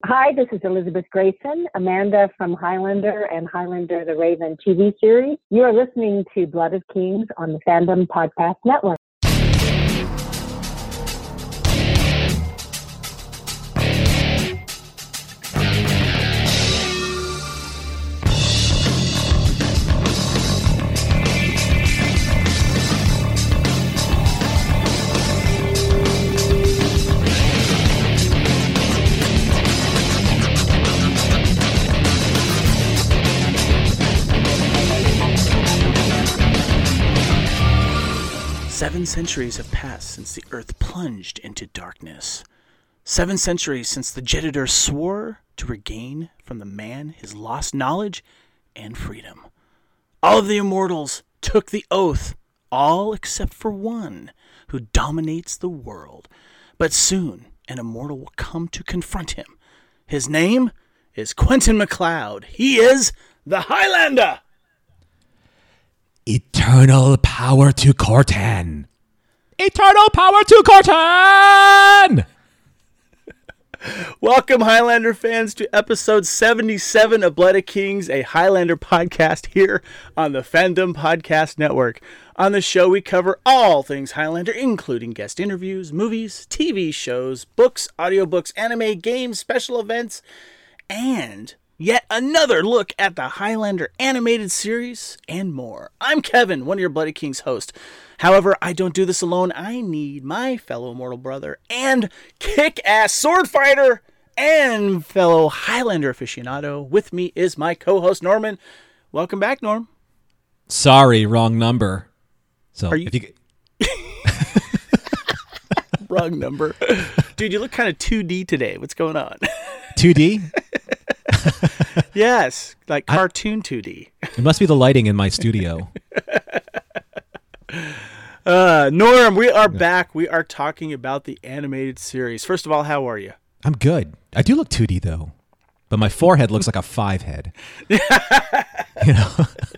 Hi, this is Elizabeth Grayson, Amanda from Highlander and Highlander the Raven TV series. You are listening to Blood of Kings on the Fandom Podcast Network. Seven centuries have passed since the earth plunged into darkness. 7 centuries since the Jedidar swore to regain from the man his lost knowledge and freedom. All of the immortals took the oath, all except for one who dominates the world. But soon an immortal will come to confront him. His name is Quentin MacLeod. He is the Highlander! Eternal power to Cortan! Eternal power to Cortan! Welcome, Highlander fans, to episode 77 of Blood of Kings, a Highlander podcast here on the Fandom Podcast Network. On the show, we cover all things Highlander, including guest interviews, movies, TV shows, books, audiobooks, anime, games, special events, and yet another look at the Highlander animated series and more. I'm Kevin, one of your Blood of Kings hosts. However, I don't do this alone. I need my fellow mortal brother and kick-ass sword fighter and fellow Highlander aficionado. With me is my co-host, Norman. Welcome back, Norm. Sorry, wrong number. So, Are you... Wrong number. Dude, you look kind of 2D today. What's going on? 2D? Yes, like cartoon 2D. It must be the lighting in my studio. Norm, we are back. We are talking about the animated series. First of all, how are you? I'm good. I do look 2D though, but my forehead looks like a 5 head. You know,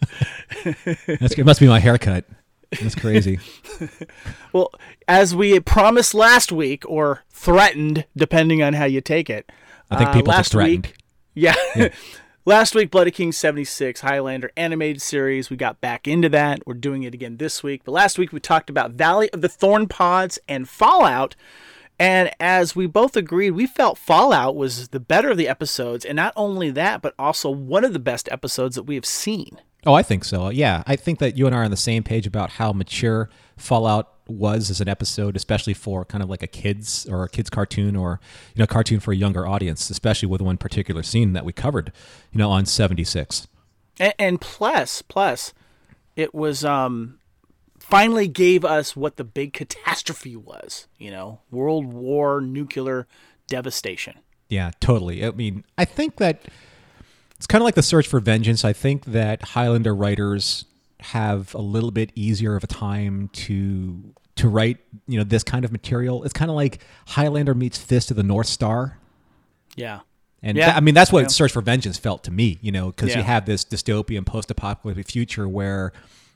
it must be my haircut. That's crazy. Well, as we promised last week, or threatened, depending on how you take it. I think people last threatened. week. Yeah. Last week, Blood of Kings 76, Highlander animated series. We got back into that. We're doing it again this week. But last week, we talked about Valley of the Thorn Pods and Fallout. And as we both agreed, we felt Fallout was the better of the episodes. And not only that, but also one of the best episodes that we have seen. Oh, I think so. Yeah, I think that you and I are on the same page about how mature Fallout was as an episode, especially for kind of like a kids cartoon, or cartoon for a younger audience, especially with one particular scene that we covered, on 76. And plus, it was finally gave us what the big catastrophe was. World War, nuclear devastation. Yeah, totally. I mean, I think that it's kind of like the search for vengeance. I think that Highlander writers have a little bit easier of a time to write, this kind of material. It's kind of like Highlander meets Fist of the North Star. Yeah. And that's what Search for Vengeance felt to me, because you have this dystopian post-apocalyptic future where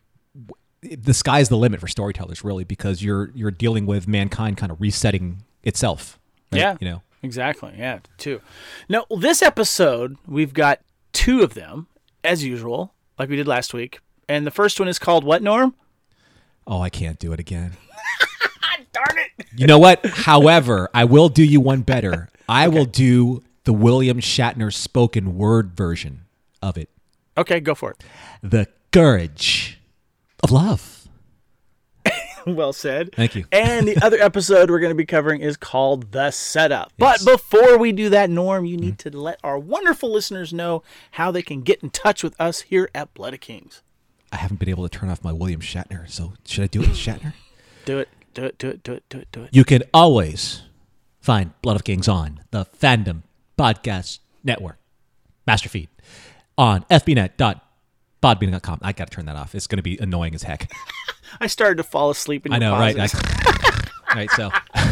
the sky's the limit for storytellers, really, because you're dealing with mankind kind of resetting itself. Right? Yeah. Exactly. Yeah. 2. Now, this episode, we've got 2 of them, as usual, like we did last week. And the first one is called what, Norm? Oh, I can't do it again. Darn it. You know what? However, I will do you one better. I will do the William Shatner spoken word version of it. Okay, go for it. The Courage of Love. Well said. Thank you. And the other episode we're going to be covering is called The Setup. Yes. But before we do that, Norm, you need to let our wonderful listeners know how they can get in touch with us here at Blood of Kings. I haven't been able to turn off my William Shatner, so should I do it with Shatner? Do it. You can always find Blood of Kings on the Fandom Podcast Network master feed on fbnet.podbean.com. I got to turn that off. It's going to be annoying as heck. I started to fall asleep in your pauses. Right? So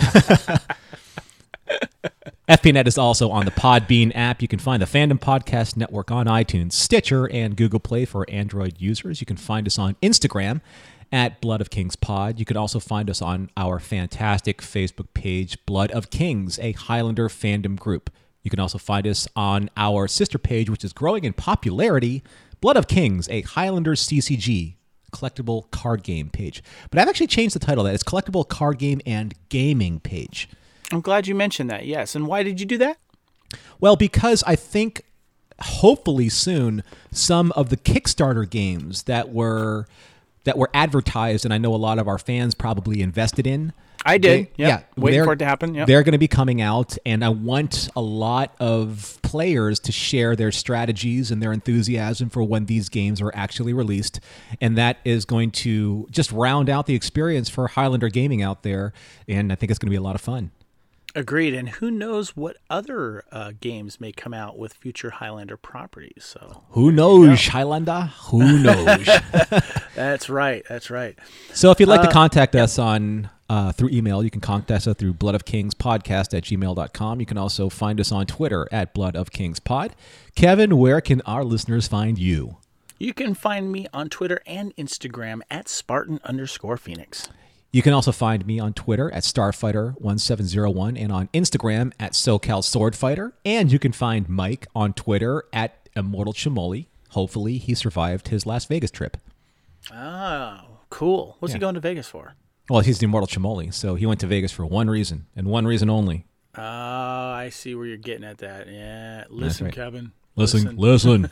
FPNet is also on the Podbean app. You can find the Fandom Podcast Network on iTunes, Stitcher, and Google Play for Android users. You can find us on Instagram at Blood of Kings Pod. You can also find us on our fantastic Facebook page, Blood of Kings, a Highlander fandom group. You can also find us on our sister page, which is growing in popularity, Blood of Kings, a Highlanders CCG collectible card game page. But I've actually changed the title of that. It's collectible card game and gaming page. I'm glad you mentioned that, yes. And why did you do that? Well, because I think hopefully soon some of the Kickstarter games that were advertised, and I know a lot of our fans probably invested in. I did. Waiting for it to happen. Yep. They're going to be coming out, and I want a lot of players to share their strategies and their enthusiasm for when these games are actually released. And that is going to just round out the experience for Highlander gaming out there. And I think it's going to be a lot of fun. Agreed. And who knows what other games may come out with future Highlander properties. So who knows, Highlander? Who knows? That's right. That's right. So if you'd like to contact us on through email, you can contact us through bloodofkingspodcast@gmail.com. You can also find us on Twitter at bloodofkingspod. Kevin, where can our listeners find you? You can find me on Twitter and Instagram at Spartan_Phoenix. You can also find me on Twitter at Starfighter1701 and on Instagram at SoCal Swordfighter. And you can find Mike on Twitter at Immortal Chimoli. Hopefully he survived his Las Vegas trip. Oh, cool. What's he going to Vegas for? Well, he's the Immortal Chimoli, so he went to Vegas for one reason, and one reason only. Oh, I see where you're getting at that. Yeah. Listen, right. Kevin. Listen.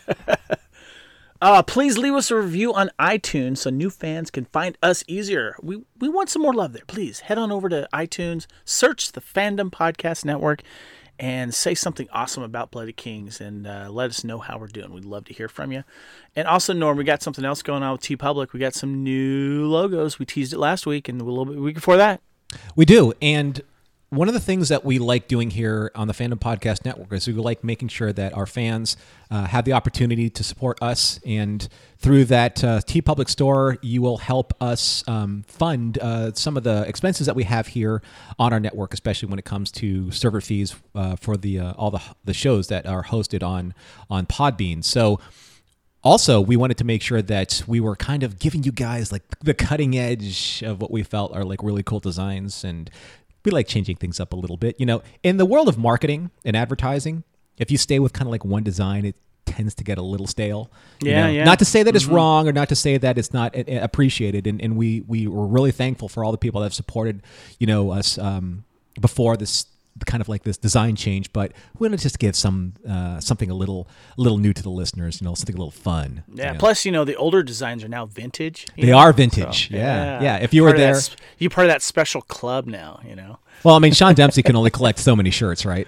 Please leave us a review on iTunes so new fans can find us easier. We want some more love there. Please head on over to iTunes, search the Fandom Podcast Network, and say something awesome about Bloody Kings, and let us know how we're doing. We'd love to hear from you. And also, Norm, we got something else going on with TeePublic. We got some new logos. We teased it last week and a little bit the week before that. We do, and one of the things that we like doing here on the Fandom Podcast Network is we like making sure that our fans have the opportunity to support us. And through that TeePublic store, you will help us fund some of the expenses that we have here on our network, especially when it comes to server fees for all the shows that are hosted on Podbean. So also, we wanted to make sure that we were kind of giving you guys like the cutting edge of what we felt are like really cool designs, and we like changing things up a little bit. You know, in the world of marketing and advertising, if you stay with kind of like one design, it tends to get a little stale. Yeah. Not to say that it's wrong or not to say that it's not appreciated. And we were really thankful for all the people that have supported, us before this kind of like this design change, but we want to just give something a little new to the listeners, something a little fun. Yeah. Plus, the older designs are now vintage. They are vintage. So, yeah. If you were there, you're part of that special club now. Well, I mean, Sean Dempsey can only collect so many shirts, right?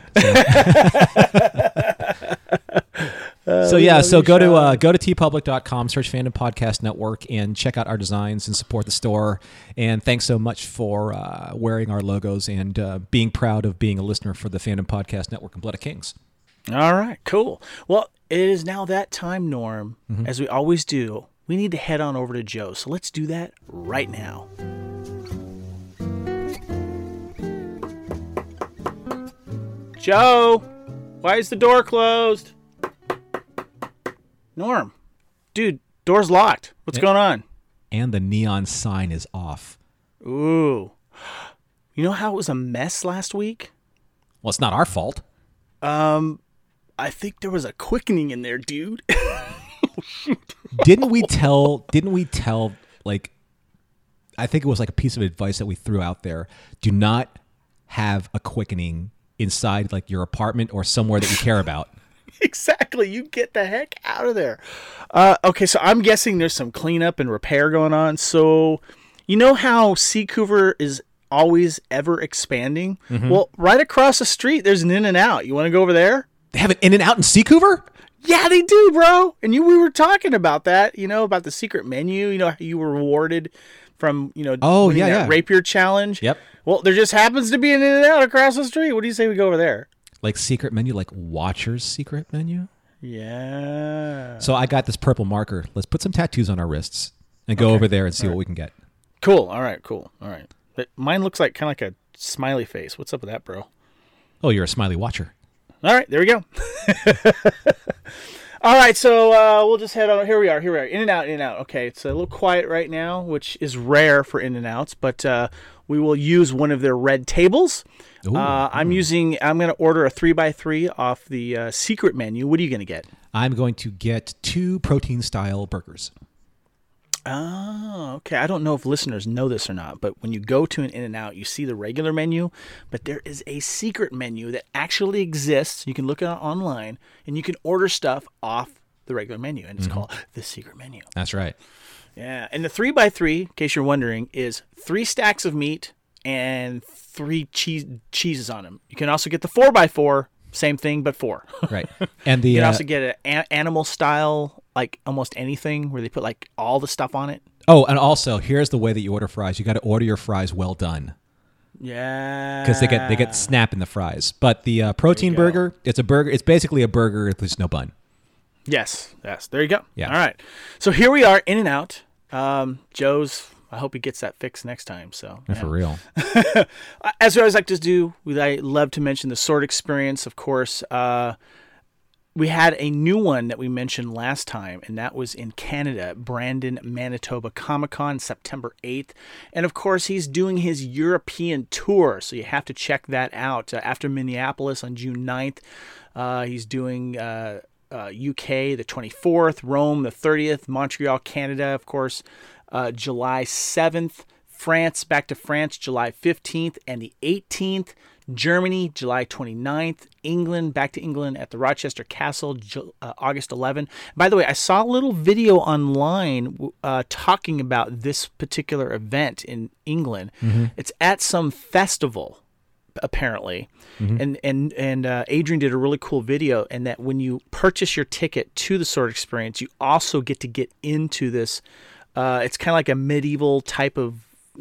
So go to teepublic.com, search Fandom Podcast Network, and check out our designs and support the store. And thanks so much for wearing our logos and being proud of being a listener for the Fandom Podcast Network and Blood of Kings. All right, cool. Well, it is now that time, Norm, as we always do. We need to head on over to Joe, so let's do that right now. Joe, why is the door closed? Norm, dude, door's locked. What's going on? And the neon sign is off. Ooh. You know how it was a mess last week? Well, it's not our fault. I think there was a quickening in there, dude. Didn't we tell, like, I think it was like a piece of advice that we threw out there. Do not have a quickening inside like your apartment or somewhere that you care about. Exactly. You get the heck out of there. Okay, so I'm guessing there's some cleanup and repair going on. So you know how Seacouver is always ever expanding? Mm-hmm. Well, right across the street, there's an In-N-Out. You want to go over there? They have an In-N-Out in Seacouver? Yeah, they do, bro. And we were talking about that, about the secret menu, how you were rewarded from, that Rapier challenge. Yep. Well, there just happens to be an In-N-Out across the street. What do you say we go over there? Like secret menu, like Watcher's secret menu? Yeah. So I got this purple marker. Let's put some tattoos on our wrists and go over there and see what we can get. Cool. All right, cool. All right. But mine looks like kind of like a smiley face. What's up with that, bro? Oh, you're a smiley watcher. All right, there we go. All right, so we'll just head on. Here we are. In-N-Out. Okay, it's a little quiet right now, which is rare for In-N-Outs, but we will use one of their red tables. Ooh. I'm going to order a 3x3 off the secret menu. What are you going to get? I'm going to get 2 protein-style burgers. Oh, okay. I don't know if listeners know this or not, but when you go to an In-N-Out, you see the regular menu, but there is a secret menu that actually exists. You can look it up online, and you can order stuff off the regular menu, and it's called the secret menu. That's right. Yeah, and the 3x3, in case you're wondering, is 3 stacks of meat and 3 cheeses on them. You can also get the 4x4, same thing, but 4. Right. And you can also get an animal style, like almost anything, where they put like all the stuff on it. Oh, and also, here's the way that you order fries. You got to order your fries well done. Yeah. Because they get snap in the fries. But the protein burger, it's a burger. It's basically a burger with just no bun. Yes. There you go. Yeah. All right. So here we are, In-N-Out. Joe's. I hope he gets that fixed next time. So yeah. For real. As we always like to do, I love to mention the Sword Experience. Of course, we had a new one that we mentioned last time, and that was in Canada at Brandon, Manitoba Comic-Con, September 8th. And of course, he's doing his European tour, so you have to check that out. After Minneapolis on June 9th, he's doing UK the 24th, Rome the 30th, Montreal, Canada, of course, July 7th, France, back to France, July 15th and the 18th, Germany, July 29th, England, back to England at the Rochester Castle, August 11th. By the way, I saw a little video online talking about this particular event in England. Mm-hmm. It's at some festival, apparently. Mm-hmm. And Adrian did a really cool video, and that when you purchase your ticket to the Sword Experience, you also get to get into this. It's kind of like a medieval type of,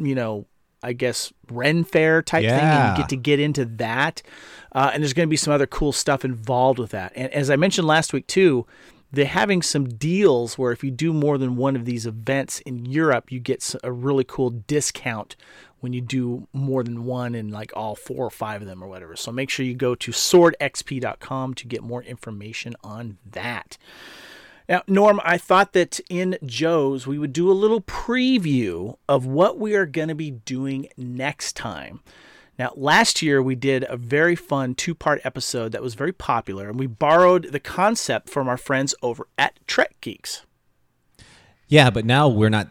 I guess, Ren Fair type thing, and you get into that. And there's going to be some other cool stuff involved with that. And as I mentioned last week, too, they're having some deals where if you do more than one of these events in Europe, you get a really cool discount when you do more than one in like all 4 or 5 of them or whatever. So make sure you go to swordxp.com to get more information on that. Now, Norm, I thought that in Joe's, we would do a little preview of what we are going to be doing next time. Now, last year, we did a very fun 2-part episode that was very popular, and we borrowed the concept from our friends over at Trek Geeks. Yeah, but now we're not,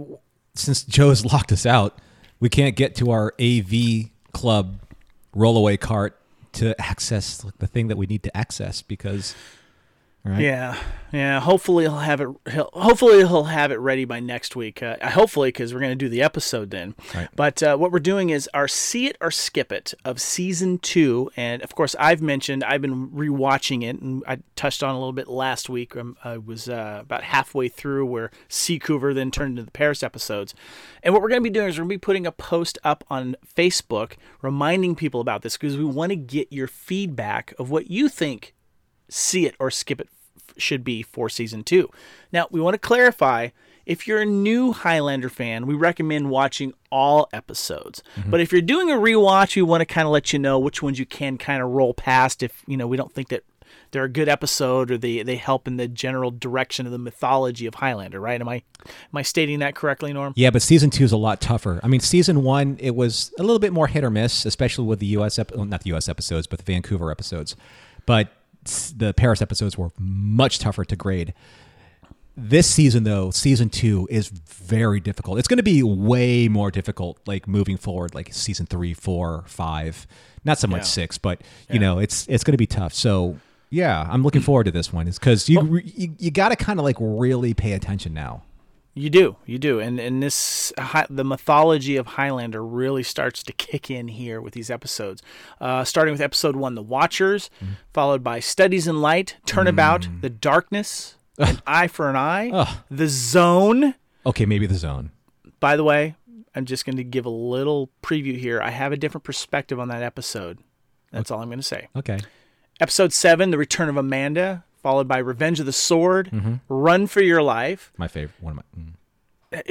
since Joe has locked us out, we can't get to our AV Club rollaway cart to access the thing that we need to access because... Right. Yeah. Hopefully he'll have it. Hopefully he'll have it ready by next week. Hopefully, because we're going to do the episode then. Right. But what we're doing is our See It or Skip It of season 2, and of course I've been rewatching it, and I touched on a little bit last week. I was about halfway through where Seacouver then turned into the Paris episodes, and what we're going to be doing is we're going to be putting a post up on Facebook reminding people about this because we want to get your feedback of what you think See It or Skip It should be for season 2. Now, we want to clarify, if you're a new Highlander fan, we recommend watching all episodes. Mm-hmm. But if you're doing a rewatch, we want to kind of let you know which ones you can kind of roll past if, we don't think that they're a good episode or they help in the general direction of the mythology of Highlander, right? Am I stating that correctly, Norm? Yeah, but season 2 is a lot tougher. I mean, season 1, it was a little bit more hit or miss, especially with the not the US episodes, but the Vancouver episodes. But the Paris episodes were much tougher to grade. This season, though, season 2 is very difficult. It's going to be way more difficult, like moving forward, like season 3, 4, 5, not so much 6, but it's going to be tough. So yeah, I'm looking forward to this one. It's because you got to kind of like really pay attention now. You do, and this the mythology of Highlander really starts to kick in here with these episodes. Starting with episode 1, The Watchers, followed by Studies in Light, Turnabout, The Darkness, An Eye for an Eye, The Zone. Okay, maybe The Zone. By the way, I'm just going to give a little preview here. I have a different perspective on that episode. That's all I'm going to say. Okay. Episode 7, The Return of Amanda, followed by Revenge of the Sword, Run for Your Life. My favorite. One of my.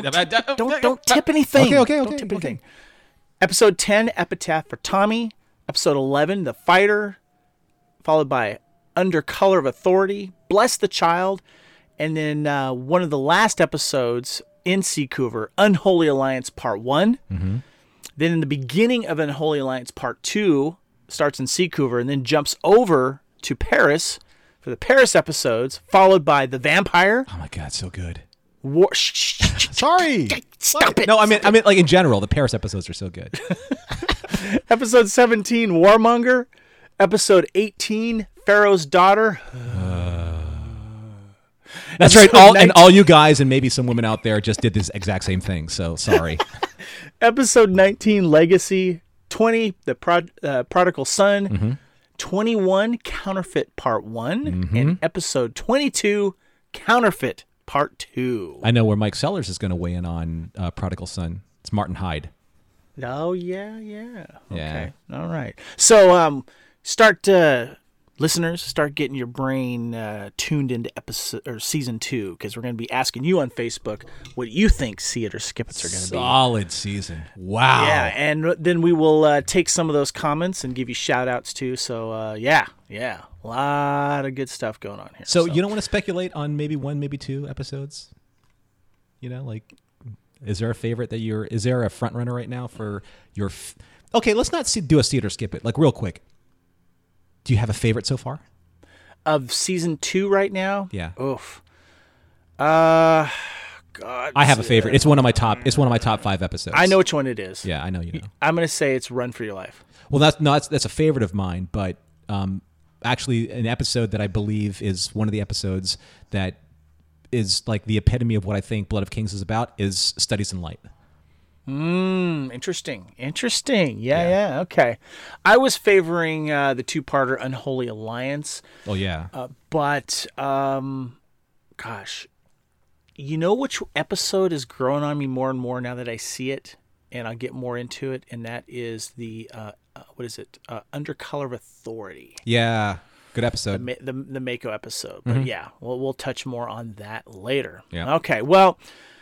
Don't tip anything. Okay. Don't tip anything. Episode 10, Epitaph for Tommy. Episode 11, The Fighter, followed by Under Color of Authority, Bless the Child, and then one of the last episodes in Seacouver, Unholy Alliance Part 1. Then in the beginning of Unholy Alliance Part 2 starts in Seacouver and then jumps over to Paris for the Paris episodes, followed by The Vampire. Oh my God, so good. Sorry. Stop it. No, I mean, like in general, the Paris episodes are so good. Episode 17, Warmonger. Episode 18, Pharaoh's Daughter. That's right. All you guys and maybe some women out there just did this exact same thing. So sorry. Episode 19, Legacy. 20, The Prodigal Son. Mm-hmm. 21, Counterfeit Part 1. And episode 22, Counterfeit Part 2. I know where Mike Sellers is going to weigh in on Prodigal Son. It's Martin Hyde. Oh, yeah. Okay. All right. So, listeners, start getting your brain tuned into episode or season 2, because we're going to be asking you on Facebook what you think See It or Skip It's are going to be. Solid season. Wow. Yeah, and then we will take some of those comments and give you shout outs too. So, yeah. A lot of good stuff going on here. So you don't want to speculate on maybe 1, maybe 2 episodes? You know, like, is there a favorite is there a front runner right now for your, okay, let's not do a See It or Skip It, like real quick. Do you have a favorite so far? Of season 2 right now? Yeah. Oof. God. I have a favorite. It's one of my top 5 episodes. I know which one it is. Yeah, I know you know. I'm going to say it's Run for Your Life. Well, that's a favorite of mine, but actually an episode that I believe is one of the episodes that is like the epitome of what I think Blood of Kings is about is Studies in Light. Interesting. Yeah. Okay. I was favoring the 2-parter Unholy Alliance. Oh yeah. But gosh, you know which episode is growing on me more and more now that I see it, and I'll get more into it, and that is the what is it? Under Color of Authority. Yeah. Good episode. The Mako episode. But yeah, we'll touch more on that later. Yeah. Okay. Well,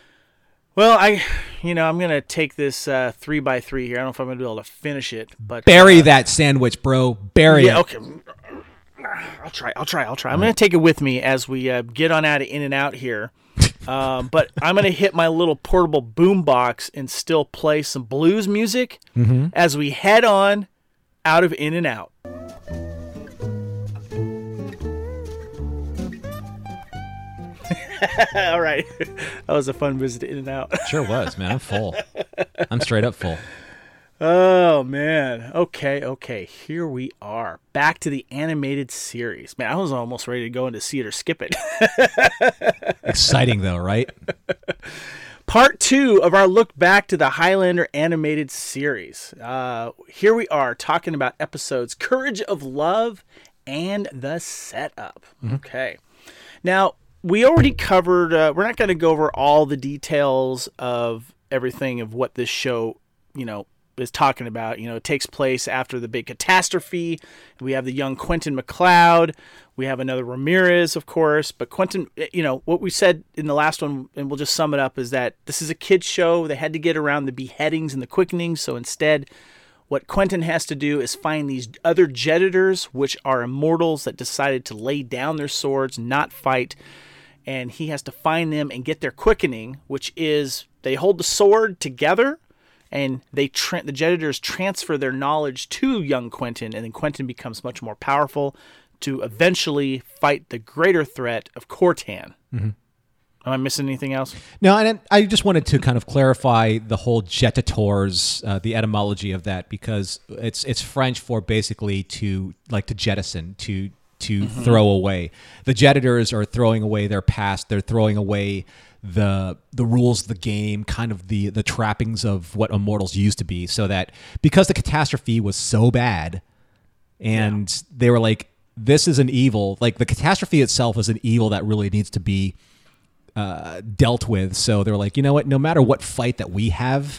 I'm going to take this 3x3 here. I don't know if I'm going to be able to finish it, but bury that sandwich, bro. Bury it. Okay. I'll try. I'm going to take it with me as we get on out of In-N-Out here. But I'm going to hit my little portable boombox and still play some blues music as we head on out of In-N-Out. All right. That was a fun visit to In-N-Out. Sure was, man. I'm full. I'm straight up full. Oh, man. Okay. Here we are. Back to the animated series. Man, I was almost ready to go into See It or Skip It. Exciting, though, right? Part 2 of our look back to the Highlander animated series. Here we are talking about episodes Courage of Love and The Setup. Okay. Now, we already covered, we're not going to go over all the details of everything of what this show, is talking about. It takes place after the big catastrophe. We have the young Quentin MacLeod. We have another Ramirez, of course. But Quentin, what we said in the last one, and we'll just sum it up, is that this is a kid's show. They had to get around the beheadings and the quickenings. So instead, what Quentin has to do is find these other Jedditors, which are immortals that decided to lay down their swords, not fight. And he has to find them and get their quickening, which is they hold the sword together, and the Jedditors transfer their knowledge to young Quentin, and then Quentin becomes much more powerful to eventually fight the greater threat of Cortan. Am I missing anything else? No, and I just wanted to kind of clarify the whole Jettitors, the etymology of that, because it's French for basically to jettison, to throw away. The Jedditors are throwing away their past. They're throwing away the rules of the game, kind of the trappings of what immortals used to be, so that because the catastrophe was so bad and they were like, this is an evil, like the catastrophe itself is an evil that really needs to be dealt with. So they're like, you know what, no matter what fight that we have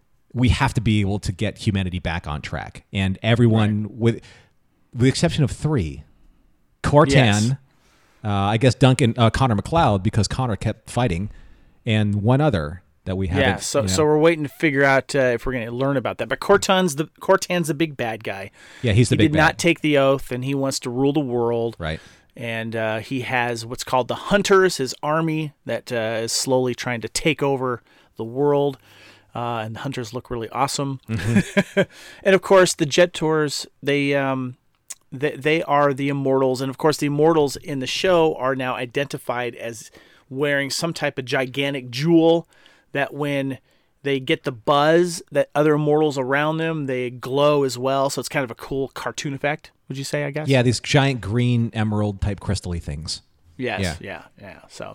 to be able to get humanity back on track. And everyone, with the exception of 3, Cortan, I guess Connor MacLeod, because Connor kept fighting, and one other that we haven't. Yeah, so we're waiting to figure out if we're going to learn about that. But Cortan's the big bad guy. Yeah, he's the big bad. He did not take the oath, and he wants to rule the world. Right. And he has what's called the Hunters, his army that is slowly trying to take over the world. and the hunters look really awesome. And of course, the Jetors, they are the Immortals, and of course, the Immortals in the show are now identified as wearing some type of gigantic jewel that when they get the buzz that other Immortals around them, they glow as well. So it's kind of a cool cartoon effect, would you say, I guess? Yeah, these giant green emerald type crystal-y things. Yes, yeah. So,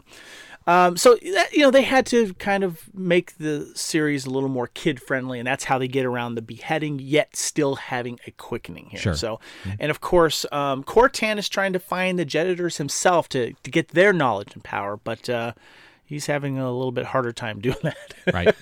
they had to kind of make the series a little more kid-friendly, and that's how they get around the beheading, yet still having a quickening here. Sure. So, and of course, Cortan is trying to find the Jetors himself to get their knowledge and power, but he's having a little bit harder time doing that. Right.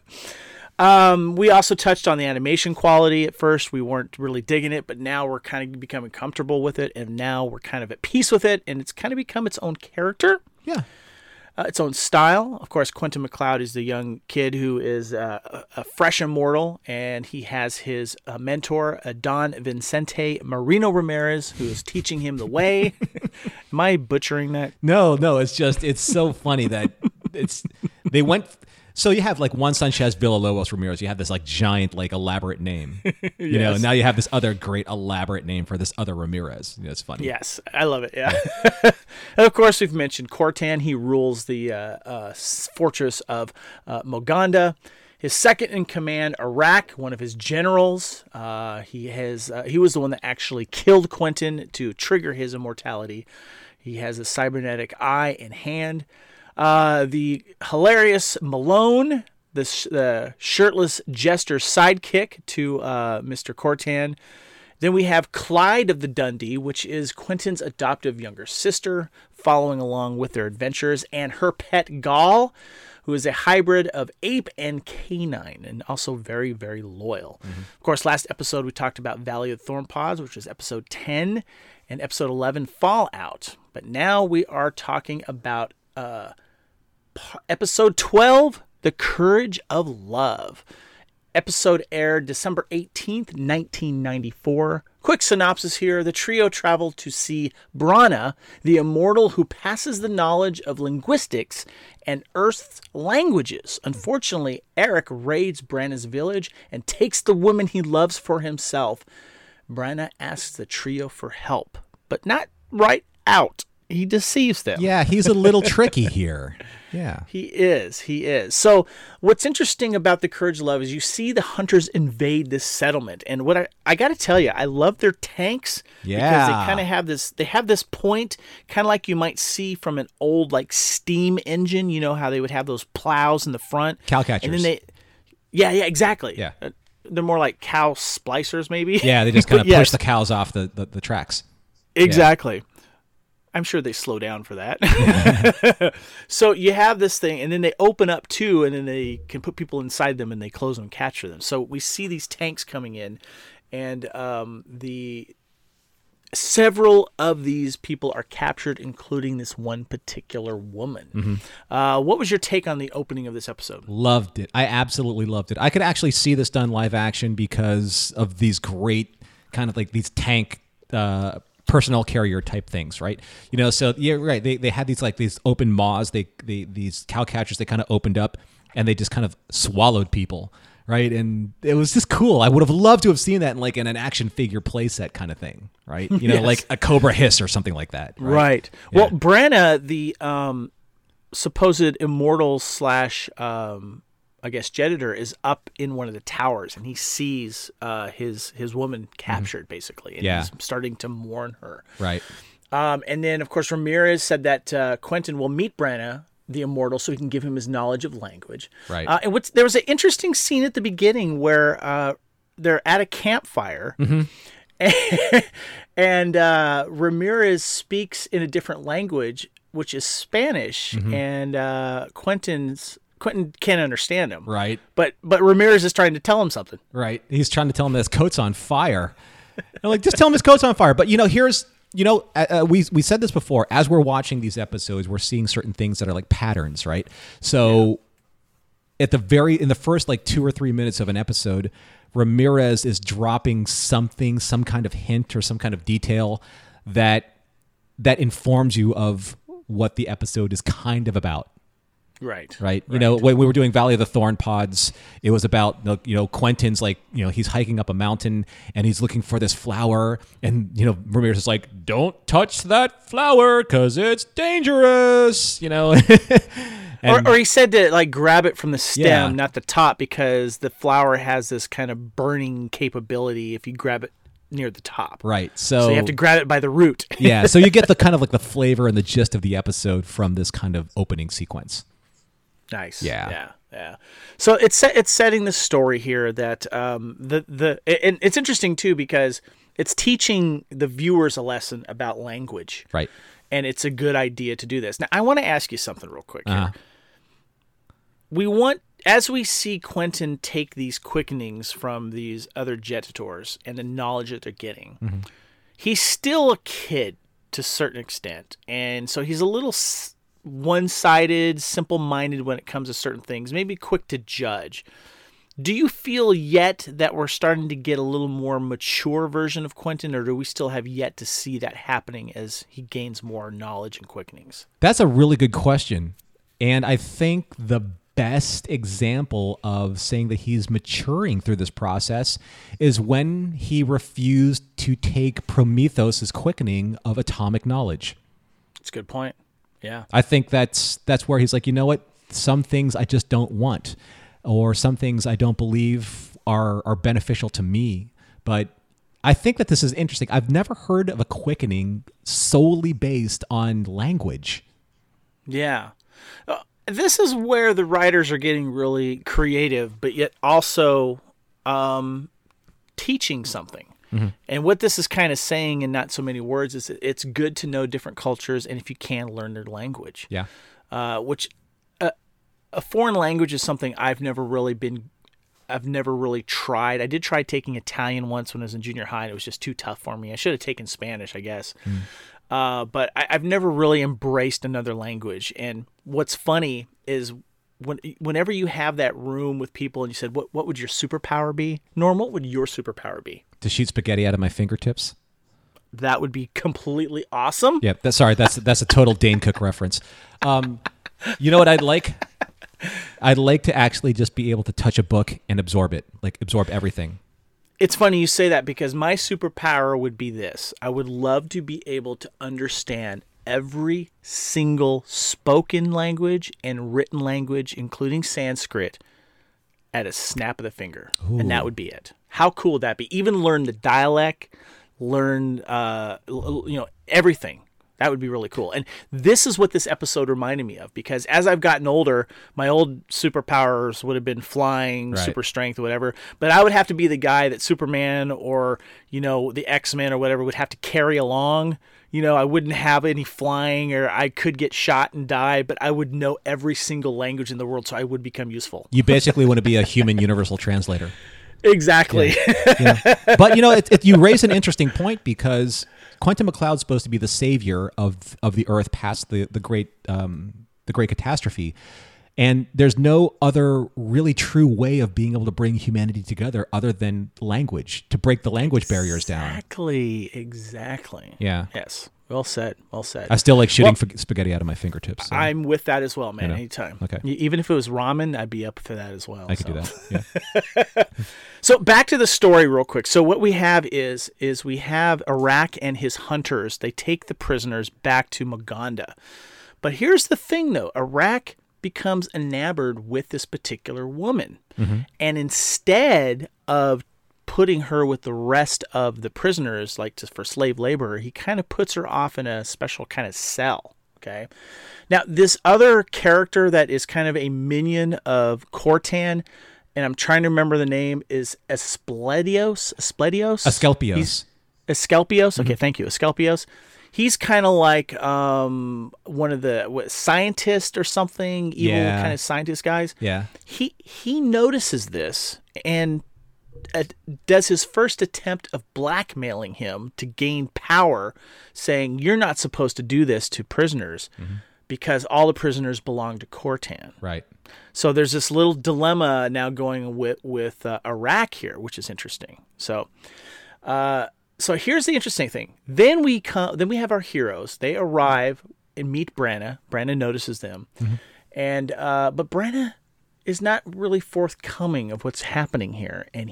We also touched on the animation quality. At first, we weren't really digging it, but now we're kind of becoming comfortable with it, and now we're kind of at peace with it, and it's kind of become its own character. Yeah. Its own style. Of course, Quentin MacLeod is the young kid who is a fresh immortal, and he has his mentor, Don Vicente Marino Ramirez, who is teaching him the way. Am I butchering that? No, it's so funny that they went. So you have like one Sanchez Villalobos Ramirez. You have this like giant, like elaborate name, you know. And now you have this other great elaborate name for this other Ramirez. It's funny. Yes, I love it. Yeah. And of course, we've mentioned Cortan. He rules the fortress of Moganda. His second in command, Arak, one of his generals. He was the one that actually killed Quentin to trigger his immortality. He has a cybernetic eye and hand. The hilarious Malone, the shirtless jester sidekick to Mr. Cortan. Then we have Clyde of the Dundee, which is Quentin's adoptive younger sister, following along with their adventures, and her pet Gaul, who is a hybrid of ape and canine, and also very, very loyal. Of course, last episode we talked about Valley of Thornpaws, which was episode 10, and episode 11, Fallout. But now we are talking about episode 12, The Courage of Love. Episode aired December 18th, 1994. Quick synopsis here. The trio traveled to see Brana, the immortal who passes the knowledge of linguistics and Earth's languages. Unfortunately, Eric raids Brana's village and takes the woman he loves for himself. Brana asks the trio for help, but not right out. He deceives them. Yeah, he's a little tricky here. Yeah. He is. So what's interesting about The Courage of Love is you see the hunters invade this settlement. And what I got to tell you, I love their tanks. Yeah. Because they kind of have this point, kind of like you might see from an old like steam engine. You know how they would have those plows in the front. Cow catchers. And then yeah, exactly. Yeah. They're more like cow splicers maybe. Yeah, they just kind of push the cows off the tracks. Exactly. Yeah. I'm sure they slow down for that. So you have this thing, and then they open up too, and then they can put people inside them, and they close them and capture them. So we see these tanks coming in, and several of these people are captured, including this one particular woman. What was your take on the opening of this episode? Loved it. I absolutely loved it. I could actually see this done live action because of these great kind of like these tank personnel carrier type things, right? You know, so yeah, right. They had these open maws. These cow catchers, they kind of opened up and they just kind of swallowed people, right? And it was just cool. I would have loved to have seen that in an action figure playset kind of thing, right? You know, like a Cobra Hiss or something like that. Right. Yeah. Well, Brana, the supposed immortal / I guess Jeditor, is up in one of the towers, and he sees his woman captured, basically, and he's starting to mourn her. Right. And then, of course, Ramirez said that Quentin will meet Brana, the immortal, so he can give him his knowledge of language. Right. And there was an interesting scene at the beginning where they're at a campfire, and Ramirez speaks in a different language, which is Spanish, and Quentin can't understand him. Right. But Ramirez is trying to tell him something. Right. He's trying to tell him that his coat's on fire. I'm like, just tell him his coat's on fire. But, we said this before. As we're watching these episodes, we're seeing certain things that are like patterns, right? So in the first like 2 or 3 minutes of an episode, Ramirez is dropping something, some kind of hint or some kind of detail that informs you of what the episode is kind of about. Right. Right. You know, when we were doing Valley of the Thorn Pods, it was about, you know, Quentin's like, you know, he's hiking up a mountain and he's looking for this flower. And, you know, Ramirez is like, don't touch that flower because it's dangerous, you know. Or he said to like grab it from the stem, Yeah. not the top, because the flower has this kind of burning capability if you grab it near the top. Right. So you have to grab it by the root. Yeah. So you get the kind of like the flavor and the gist of the episode from this kind of opening sequence. Nice. Yeah. Yeah. So it's setting the story here that and it's interesting too because it's teaching the viewers a lesson about language. Right. And it's a good idea to do this. Now I want to ask you something real quick here. As we see Quentin take these quickenings from these other Jetators and the knowledge that they're getting, he's still a kid to a certain extent. And so he's a little one-sided, simple-minded when it comes to certain things, maybe quick to judge. Do you feel yet that we're starting to get a little more mature version of Quentin, or do we still have yet to see that happening as he gains more knowledge and quickenings? That's a really good question. And I think the best example of saying that he's maturing through this process is when he refused to take Prometheus' quickening of atomic knowledge. That's a good point. Yeah. I think that's where he's like, you know what? Some things I just don't want, or some things I don't believe are beneficial to me. But I think that this is interesting. I've never heard of a quickening solely based on language. Yeah. This is where the writers are getting really creative, but yet also teaching something. And what this is kind of saying in not so many words is that it's good to know different cultures, and if you can, learn their language. Yeah. Which a foreign language is something I've never really tried. I did try taking Italian once when I was in junior high, and it was just too tough for me. I should have taken Spanish, I guess. But I've never really embraced another language. And what's funny is whenever you have that room with people and you said, what would your superpower be? Norm, what would your superpower be? To shoot spaghetti out of my fingertips. That would be completely awesome. Yeah, that's a total Dane Cook reference. You know what I'd like? I'd like to actually just be able to touch a book and absorb it, like absorb everything. It's funny you say that because my superpower would be this. I would love to be able to understand every single spoken language and written language, including Sanskrit, at a snap of the finger. Ooh. And that would be it. How cool would that be? Even learn the dialect, learn everything. That would be really cool. And this is what this episode reminded me of, because as I've gotten older, my old superpowers would have been flying, right, super strength, whatever. But I would have to be the guy that Superman or, the X-Men or whatever would have to carry along. I wouldn't have any flying, or I could get shot and die, but I would know every single language in the world, so I would become useful. You basically want to be a human universal translator. Exactly. Yeah. But, you raise an interesting point, because Quentin MacLeod's supposed to be the savior of the Earth past the great catastrophe, and there's no other really true way of being able to bring humanity together other than language, to break the language barriers down. Exactly. Yeah. Yes. Well said. I still like shooting spaghetti out of my fingertips. So. I'm with that as well, man. Anytime. Okay. Even if it was ramen, I'd be up for that as well. I could do that. Yeah. So back to the story real quick. So what we have is we have Arak and his hunters. They take the prisoners back to Maganda. But here's the thing, though. Arak becomes enamored with this particular woman. Mm-hmm. And instead of putting her with the rest of the prisoners, like for slave labor, he kind of puts her off in a special kind of cell. Okay. Now, this other character that is kind of a minion of Cortan, and I'm trying to remember the name, is Asclepios. Asclepios. Okay, thank you. Asclepios. He's kind of like one of the scientists or something, evil kind of scientist guys. Yeah. He notices this and does his first attempt of blackmailing him to gain power, saying, you're not supposed to do this to prisoners because all the prisoners belong to Cortan. Right. So there's this little dilemma now going with Arak here, which is interesting. So here's the interesting thing. Then we have our heroes. They arrive and meet Branna. Branna notices them. Mm-hmm. And but Branna is not really forthcoming of what's happening here. And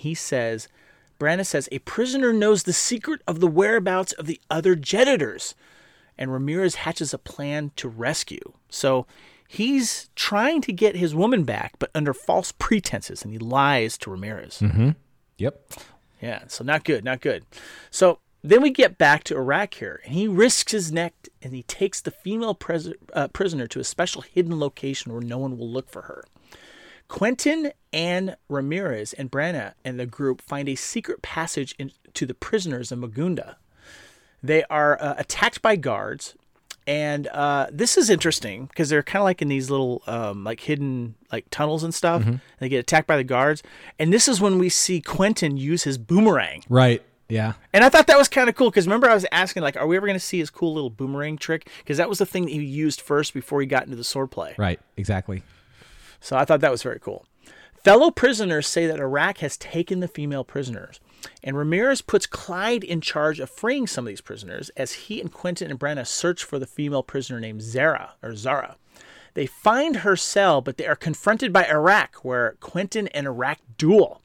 Branna says, a prisoner knows the secret of the whereabouts of the other Jedditors. And Ramirez hatches a plan to rescue. So he's trying to get his woman back, but under false pretenses, and he lies to Ramirez. Mm-hmm. Yep. Yeah, so not good, not good. So then we get back to Iraq here, and he risks his neck, and he takes the female prisoner to a special hidden location where no one will look for her. Quentin and Ramirez and Branna and the group find a secret passage into the prisoners in Magunda. They are attacked by guards, and this is interesting because they're kind of like in these little like hidden like tunnels and stuff. Mm-hmm. And they get attacked by the guards, and this is when we see Quentin use his boomerang. Right. Yeah. And I thought that was kind of cool because remember I was asking like, are we ever going to see his cool little boomerang trick? Because that was the thing that he used first before he got into the swordplay. Right. Exactly. So I thought that was very cool. Fellow prisoners say that Iraq has taken the female prisoners. And Ramirez puts Clyde in charge of freeing some of these prisoners as he and Quentin and Branna search for the female prisoner named Zara. They find her cell, but they are confronted by Iraq, where Quentin and Iraq duel.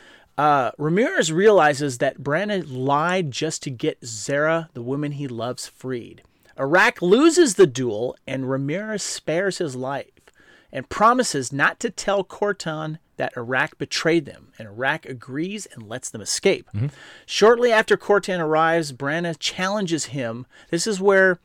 Ramirez realizes that Branna lied just to get Zara, the woman he loves, freed. Iraq loses the duel, and Ramirez spares his life and promises not to tell Cortan that Iraq betrayed them, and Iraq agrees and lets them escape. Mm-hmm. Shortly after Cortan arrives, Branna challenges him. This is where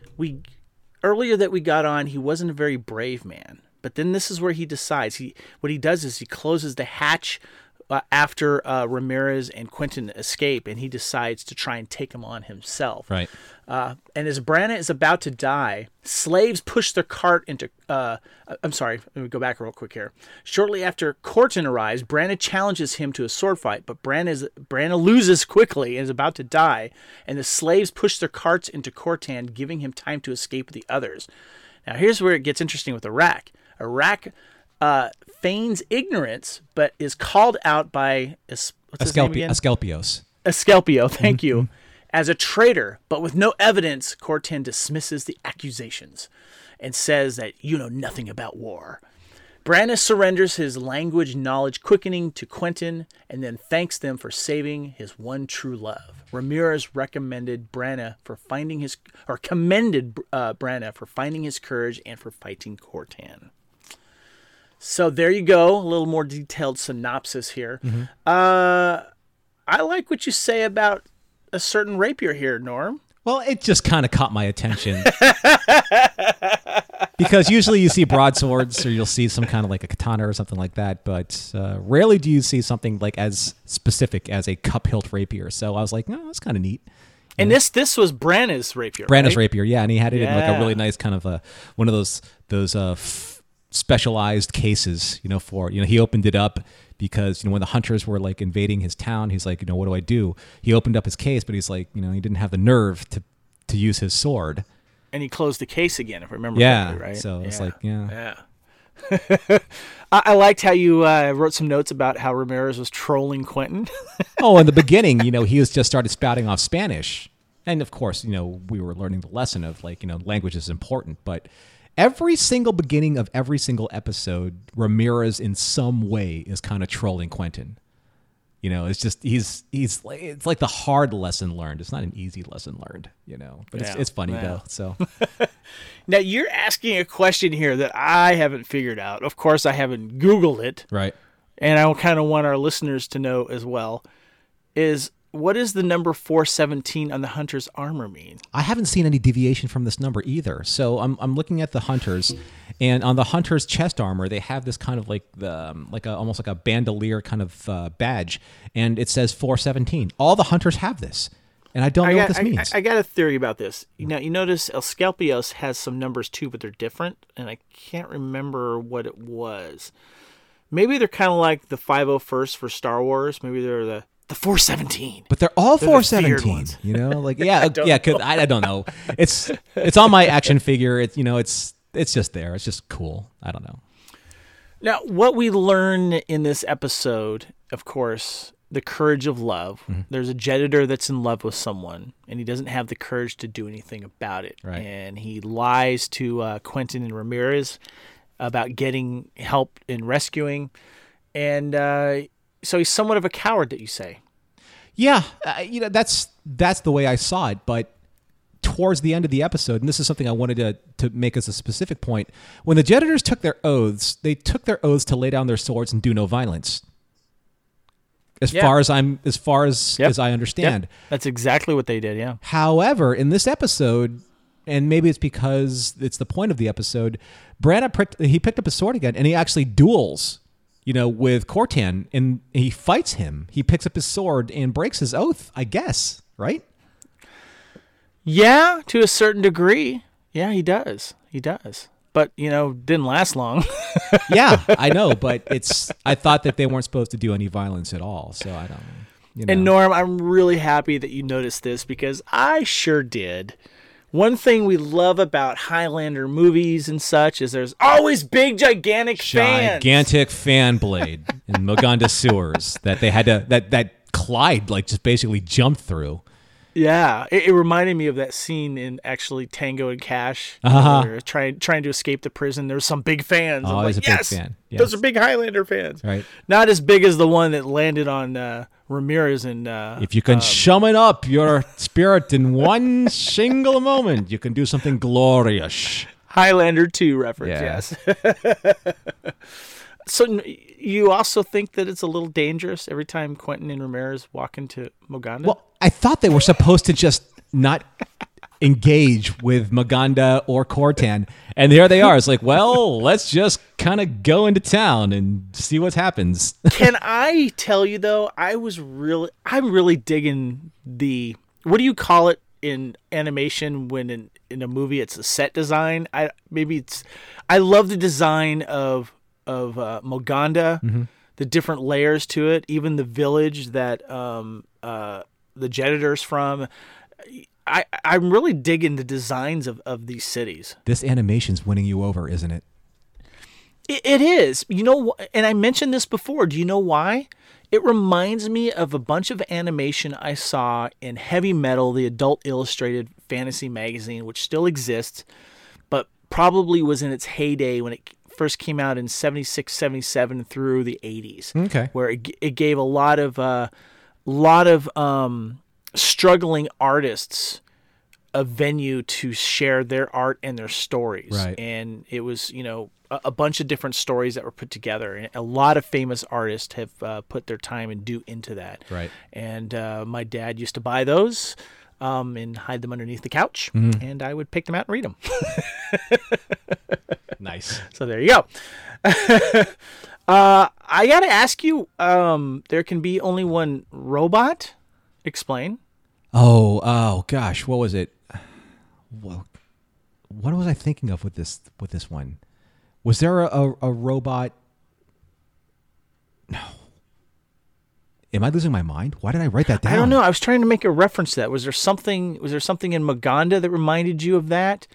earlier that we got on, he wasn't a very brave man, but then this is where he decides. What he does is he closes the hatch after Ramirez and Quentin escape, and he decides to try and take him on himself. Right. And as Branna is about to die, slaves push their cart into... I'm sorry, let me go back real quick here. Shortly after Cortan arrives, Branna challenges him to a sword fight, but Branna loses quickly and is about to die, and the slaves push their carts into Cortan, giving him time to escape with the others. Now here's where it gets interesting with Iraq. Iraq feigns ignorance, but is called out by Asclepios. Asclepio, thank you, as a traitor, but with no evidence. Cortan dismisses the accusations and says that you know nothing about war. Branna surrenders his language knowledge quickening to Quentin and then thanks them for saving his one true love. Ramirez commended Branna for finding his courage and for fighting Cortan. So there you go, a little more detailed synopsis here. Mm-hmm. I like what you say about a certain rapier here, Norm. Well, it just kind of caught my attention. Because usually you see broadswords or you'll see some kind of like a katana or something like that, but rarely do you see something like as specific as a cup-hilt rapier. So I was like, no, that's kind of neat. And this was Branna's rapier, Branna's rapier, yeah, and he had it in like a really nice kind of one of those specialized cases, for, he opened it up because, when the hunters were like invading his town, he's like, what do I do? He opened up his case, but he's like, he didn't have the nerve to use his sword. And he closed the case again, if I remember correctly, right? So it's like, yeah. I liked how you wrote some notes about how Ramirez was trolling Quentin. Oh, in the beginning, he was just started spouting off Spanish. And of course, we were learning the lesson of like, language is important, but every single beginning of every single episode, Ramirez in some way is kind of trolling Quentin. It's just he's like, it's like the hard lesson learned. It's not an easy lesson learned, but it's funny though. So now you're asking a question here that I haven't figured out. Of course, I haven't Googled it, right? And I kind of want our listeners to know as well. What does the number 417 on the hunter's armor mean? I haven't seen any deviation from this number either. So I'm looking at the hunters, and on the hunter's chest armor, they have this kind of like almost like a bandolier kind of badge, and it says 417. All the hunters have this, and I don't know what this means. I got a theory about this. You notice Asclepios has some numbers too, but they're different, and I can't remember what it was. Maybe they're kind of like the 501st for Star Wars. Maybe they're the 417, but they're all 417. I don't know. It's on my action figure. It's it's just there. It's just cool. I don't know. Now, what we learn in this episode, of course, the courage of love. Mm-hmm. There's a Jedditor that's in love with someone, and he doesn't have the courage to do anything about it. Right. And he lies to Quentin and Ramirez, about getting help in rescuing. And so he's somewhat of a coward, that you say. Yeah, that's the way I saw it. But towards the end of the episode, and this is something I wanted to make as a specific point, when the Janitors took their oaths, they took their oaths to lay down their swords and do no violence. As far as I understand. Yep. That's exactly what they did, yeah. However, in this episode, and maybe it's because it's the point of the episode, Branagh picked up his sword again, and he actually duels, with Cortan, and he fights him. He picks up his sword and breaks his oath, I guess, right? Yeah, to a certain degree. Yeah, he does. But, didn't last long. Yeah, I know, but I thought that they weren't supposed to do any violence at all, so I don't. And Norm, I'm really happy that you noticed this, because I sure did. One thing we love about Highlander movies and such is there's always big, gigantic fans. Gigantic fan blade in Moganda sewers that they had to, that Clyde just basically jumped through. Yeah, it reminded me of that scene in actually Tango and Cash. Where trying to escape the prison. There was some big fans. Oh, I'm he's a big fan. Yes. Those are big Highlander fans. Right. Not as big as the one that landed on Ramirez and. If you can summon up your spirit in one single moment, you can do something glorious. Highlander 2 reference, yes. So you also think that it's a little dangerous every time Quentin and Ramirez walk into Moganda? Well, I thought they were supposed to just not engage with Moganda or Cortan, and here they are. It's like, well, let's just kind of go into town and see what happens. Can I tell you though? I'm really digging what do you call it in animation when in a movie it's a set design? I love the design of Moganda, the different layers to it, even the village that the Janitors from. I'm really digging the designs of these cities. This animation's winning you over, isn't it? It is. And I mentioned this before. Do you know why? It reminds me of a bunch of animation I saw in Heavy Metal, the adult illustrated fantasy magazine, which still exists, but probably was in its heyday when it first came out in 76, 77 through the 80s. Okay. Where it gave a lot of struggling artists a venue to share their art and their stories. Right. And it was, a bunch of different stories that were put together. And a lot of famous artists have put their time and due into that. Right. And my dad used to buy those and hide them underneath the couch. Mm-hmm. And I would pick them out and read them. Nice. So there you go. I got to ask you, there can be only one robot? Explain. Oh gosh, what was it? Well, what was I thinking of with this one? Was there a robot? No. Am I losing my mind? Why did I write that down? I don't know. I was trying to make a reference to that. Was there something in Moganda that reminded you of that?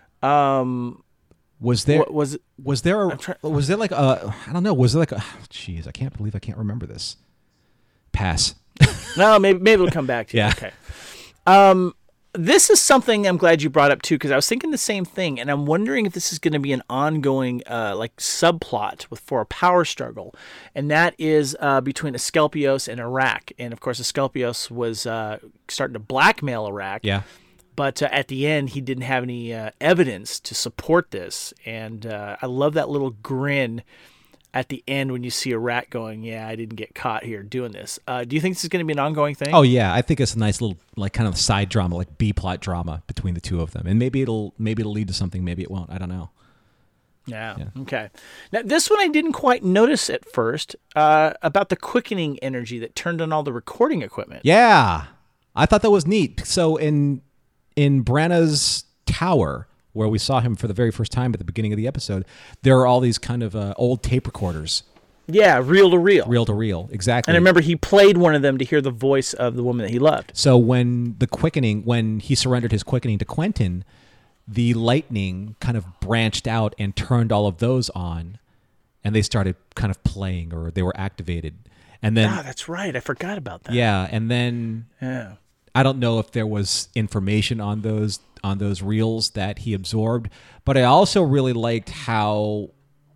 Was there like a, I don't know, was there like a, geez, I can't believe I can't remember this. Pass. No, maybe it'll come back to you. Yeah. Okay. This is something I'm glad you brought up too, because I was thinking the same thing, and I'm wondering if this is going to be an ongoing subplot for a power struggle, and that is between Asclepios and Iraq. And of course, Asclepios was starting to blackmail Iraq. Yeah. But at the end, he didn't have any evidence to support this, and I love that little grin at the end when you see a rat going, "Yeah, I didn't get caught here doing this." Do you think this is going to be an ongoing thing? Oh yeah, I think it's a nice little kind of side drama, like B plot drama between the two of them, and maybe it'll lead to something, maybe it won't. I don't know. Yeah. Okay. Now this one I didn't quite notice at first about the quickening energy that turned on all the recording equipment. Yeah, I thought that was neat. So in Branagh's tower, where we saw him for the very first time at the beginning of the episode, there are all these kind of old tape recorders. Yeah, reel to reel. Reel to reel, exactly. And I remember he played one of them to hear the voice of the woman that he loved. So when he surrendered his quickening to Quentin, the lightning kind of branched out and turned all of those on, and they started kind of playing, or they were activated. And then, that's right. I forgot about that. Yeah, and then I don't know if there was information on those reels that he absorbed, but I also really liked how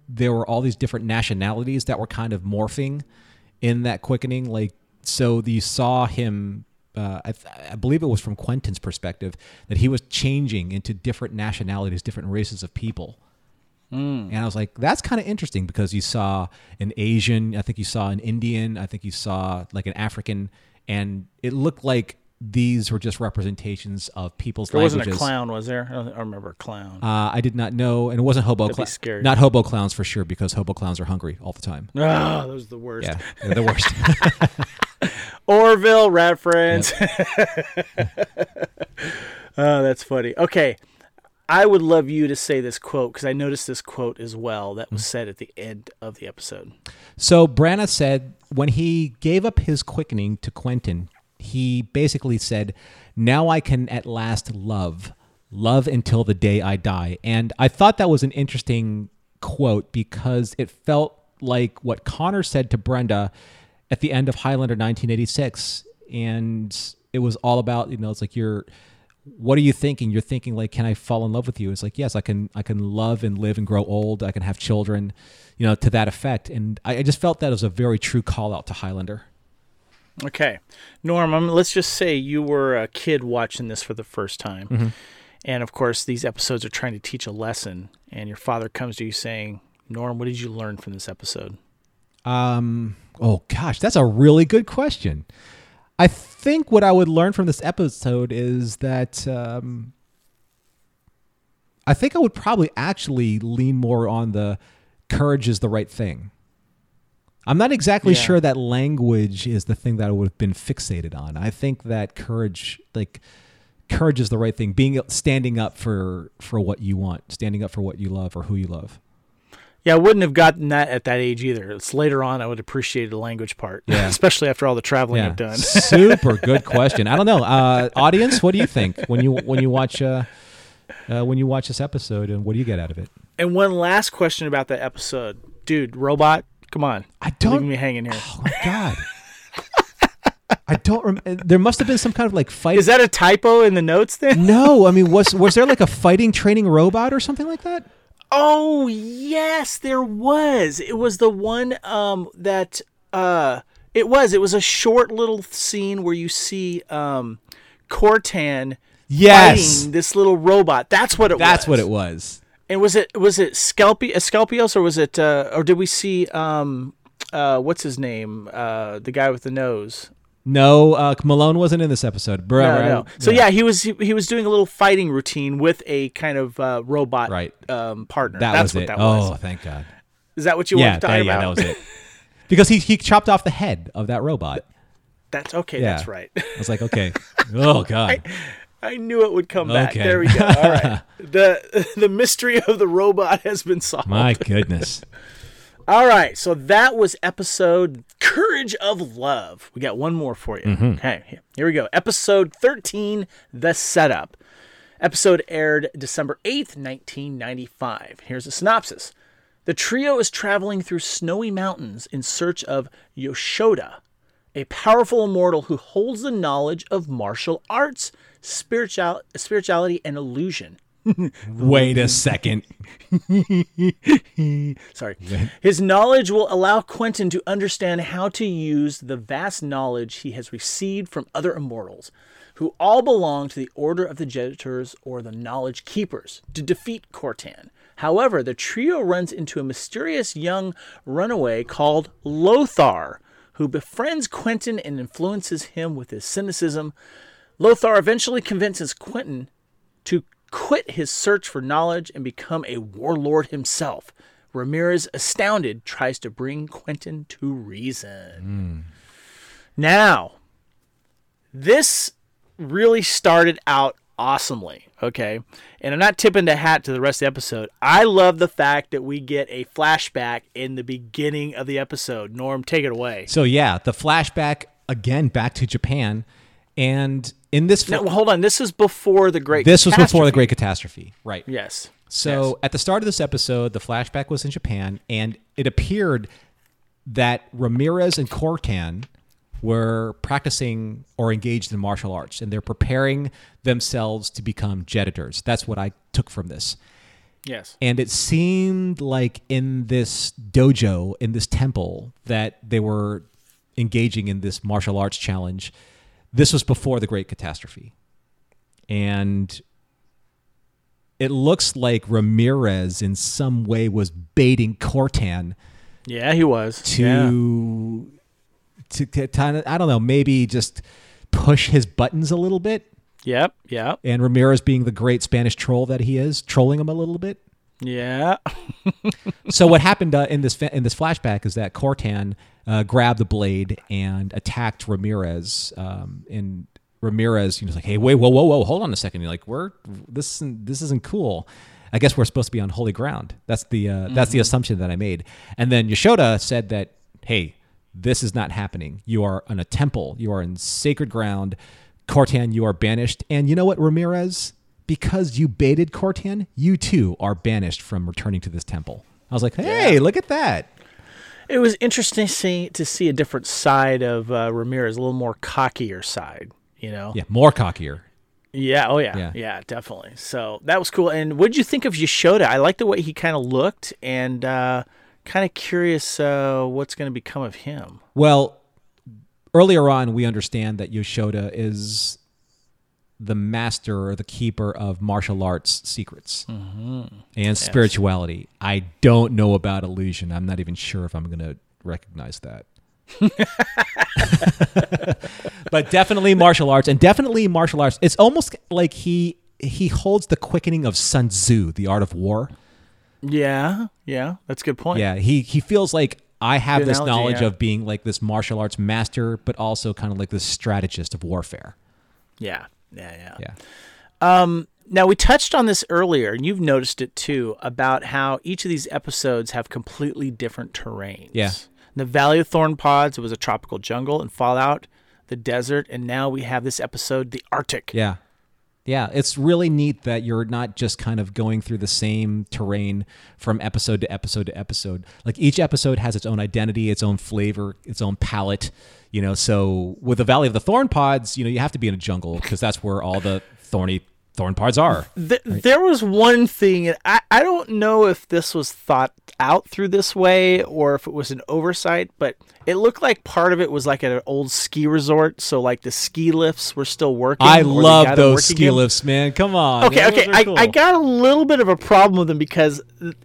there were all these different nationalities that were kind of morphing in that quickening. Like, so you saw him, I believe it was from Quentin's perspective, that he was changing into different nationalities, different races of people. And I was like, that's kind of interesting, because you saw an Asian, I think you saw an Indian, I think you saw like an African, and it looked like these were just representations of people's languages. There wasn't a clown, was there? I remember a clown. I did not know, and it wasn't hobo clowns. Not hobo clowns for sure, because hobo clowns are hungry all the time. Oh, those are the worst. Yeah, they're the worst. Orville reference. Oh, that's funny. Okay. I would love you to say this quote, because I noticed this quote as well that was said at the end of the episode. So Branagh said when he gave up his quickening to Quentin, he basically said, "Now I can at last love until the day I die." And I thought that was an interesting quote, because it felt like what Connor said to Brenda at the end of Highlander 1986. And it was all about, it's like, what are you thinking? You're thinking like, can I fall in love with you? It's like, yes, I can love and live and grow old. I can have children, to that effect. And I just felt that was a very true call out to Highlander. Okay. Norm, let's just say you were a kid watching this for the first time. Mm-hmm. And of course, these episodes are trying to teach a lesson. And your father comes to you saying, "Norm, what did you learn from this episode?" Oh gosh, that's a really good question. I think what I would learn from this episode is that I think I would probably actually lean more on the courage is the right thing. I'm not exactly sure that language is the thing that I would have been fixated on. I think that courage is the right thing. Standing up for what you want, standing up for what you love or who you love. Yeah, I wouldn't have gotten that at that age either. It's later on I would appreciate the language part, especially after all the traveling I've done. Super good question. I don't know, audience, what do you think when you watch this episode, and what do you get out of it? And one last question about that episode, dude. Robot, come on! Leaving me hanging here. Oh my god! I don't remember. There must have been some kind of like fight. Is that a typo in the notes then? No, I mean, was there like a fighting training robot or something like that? Oh, yes, there was. It was the one it was a short little scene where you see Cortan fighting this little robot. That's what it was. That's what it was. And was it Asclepios, or was it or did we see what's his name? The guy with the nose. No, Malone wasn't in this episode. No. So he was doing a little fighting routine with a kind of robot partner. That's what it. That was. Oh, thank God. Is that what you wanted to talk about? Yeah, that was it. Because he chopped off the head of that robot. That's okay. Yeah. That's right. I was like, okay. Oh God. I knew it would come back. There we go. All right. The mystery of the robot has been solved. My goodness. All right, so that was episode Courage of Love. We got one more for you. Mm-hmm. Okay, here we go. Episode 13, The Setup. Episode aired December 8th, 1995. Here's a synopsis. The trio is traveling through snowy mountains in search of Yoshoda, a powerful immortal who holds the knowledge of martial arts, spirituality, and illusion. Wait a second. Sorry. His knowledge will allow Quentin to understand how to use the vast knowledge he has received from other immortals, who all belong to the Order of the Jeditors, or the Knowledge Keepers, to defeat Cortan. However, the trio runs into a mysterious young runaway called Lothar, who befriends Quentin and influences him with his cynicism. Lothar eventually convinces Quentin to quit his search for knowledge and become a warlord himself. Ramirez, astounded, tries to bring Quentin to reason. Now, this really started out awesomely, okay? And I'm not tipping the hat to the rest of the episode. I love the fact that we get a flashback in the beginning of the episode. Norm, take it away. So, the flashback, again, back to Japan. And in this... hold on. This is before the Great Catastrophe. This was before the Great Catastrophe, right. Yes. So at the start of this episode, the flashback was in Japan, and it appeared that Ramirez and Cortan were practicing or engaged in martial arts, and they're preparing themselves to become Jeditors. That's what I took from this. Yes. And it seemed like in this dojo, in this temple, that they were engaging in this martial arts challenge. This was before the Great Catastrophe. And it looks like Ramirez in some way was baiting Cortan. Yeah, he was. To kind of, I don't know, maybe just push his buttons a little bit. Yep. And Ramirez, being the great Spanish troll that he is, trolling him a little bit. Yeah. So what happened in this flashback is that Cortan grabbed the blade and attacked Ramirez. And Ramirez, like, hey, wait, whoa, hold on a second. You're like, this isn't cool. I guess we're supposed to be on holy ground. That's the assumption that I made. And then Yashoda said that, hey, this is not happening. You are in a temple. You are in sacred ground. Cortan, you are banished. And you know what, Ramirez? Because you baited Cortan, you too are banished from returning to this temple. I was like, hey, look at that. It was interesting to see a different side of Ramirez, a little more cockier side, Yeah, more cockier. Yeah, oh yeah, definitely. So that was cool. And what did you think of Yashoda? I like the way he kind of looked, and kind of curious what's going to become of him. Well, earlier on, we understand that Yashoda is the master or the keeper of martial arts secrets and spirituality. I don't know about illusion. I'm not even sure if I'm going to recognize that. But definitely martial arts, and definitely martial arts. It's almost like he holds the quickening of Sun Tzu, the art of war. Yeah, that's a good point. Yeah, he feels like I have Good this analogy, knowledge of being like this martial arts master, but also kind of like this strategist of warfare. Yeah. Now, we touched on this earlier, and you've noticed it too, about how each of these episodes have completely different terrains. Yeah. In the Valley of Thorn Pods, it was a tropical jungle, and Fallout, the desert, and now we have this episode, the Arctic. Yeah. Yeah, it's really neat that you're not just kind of going through the same terrain from episode to episode to episode. Like each episode has its own identity, its own flavor, its own palette. So with the Valley of the Thorn Pods, you have to be in a jungle because that's where all the thorn pods are. Right? There was one thing, and I don't know if this was thought out through this way or if it was an oversight, but it looked like part of it was like at an old ski resort, so like the ski lifts were still working. I love those ski lifts, man. Come on. Okay. Cool. I got a little bit of a problem with them because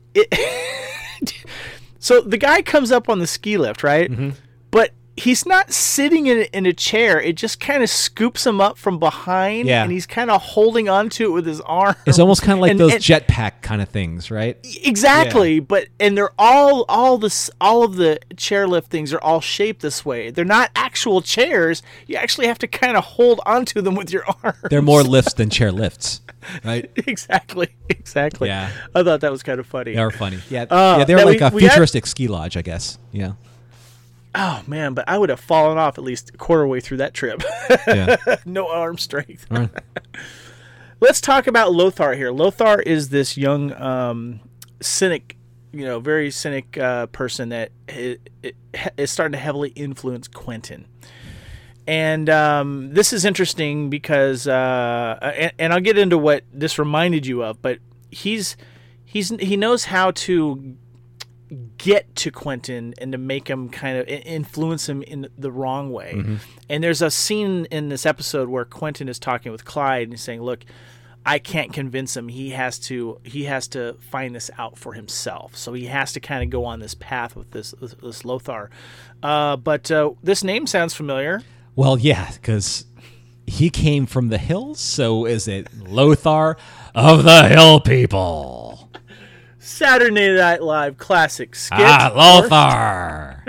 so the guy comes up on the ski lift, right? Mm-hmm. But he's not sitting in a chair. It just kind of scoops him up from behind, and he's kind of holding onto it with his arm. It's almost kind of like those jetpack kind of things, right? Exactly. Yeah. But they're all of the chairlift things are all shaped this way. They're not actual chairs. You actually have to kind of hold onto them with your arm. They're more lifts than chair lifts, right? Exactly. Yeah. I thought that was kind of funny. They were funny. Yeah. They're like a futuristic ski lodge, I guess. Yeah. Oh, man, but I would have fallen off at least a quarter way through that trip. Yeah. No arm strength. Right. Let's talk about Lothar here. Lothar is this young cynic, very cynic person that is starting to heavily influence Quentin. And this is interesting because, and I'll get into what this reminded you of, but he knows how to get to Quentin and to make him kind of influence him in the wrong way. Mm-hmm. And there's a scene in this episode where Quentin is talking with Clyde and he's saying, look, I can't convince him. He has to find this out for himself. So he has to kind of go on this path with this Lothar. But this name sounds familiar. Well, yeah, because he came from the hills. So is it Lothar of the Hill People? Saturday Night Live classic skit. Lothar.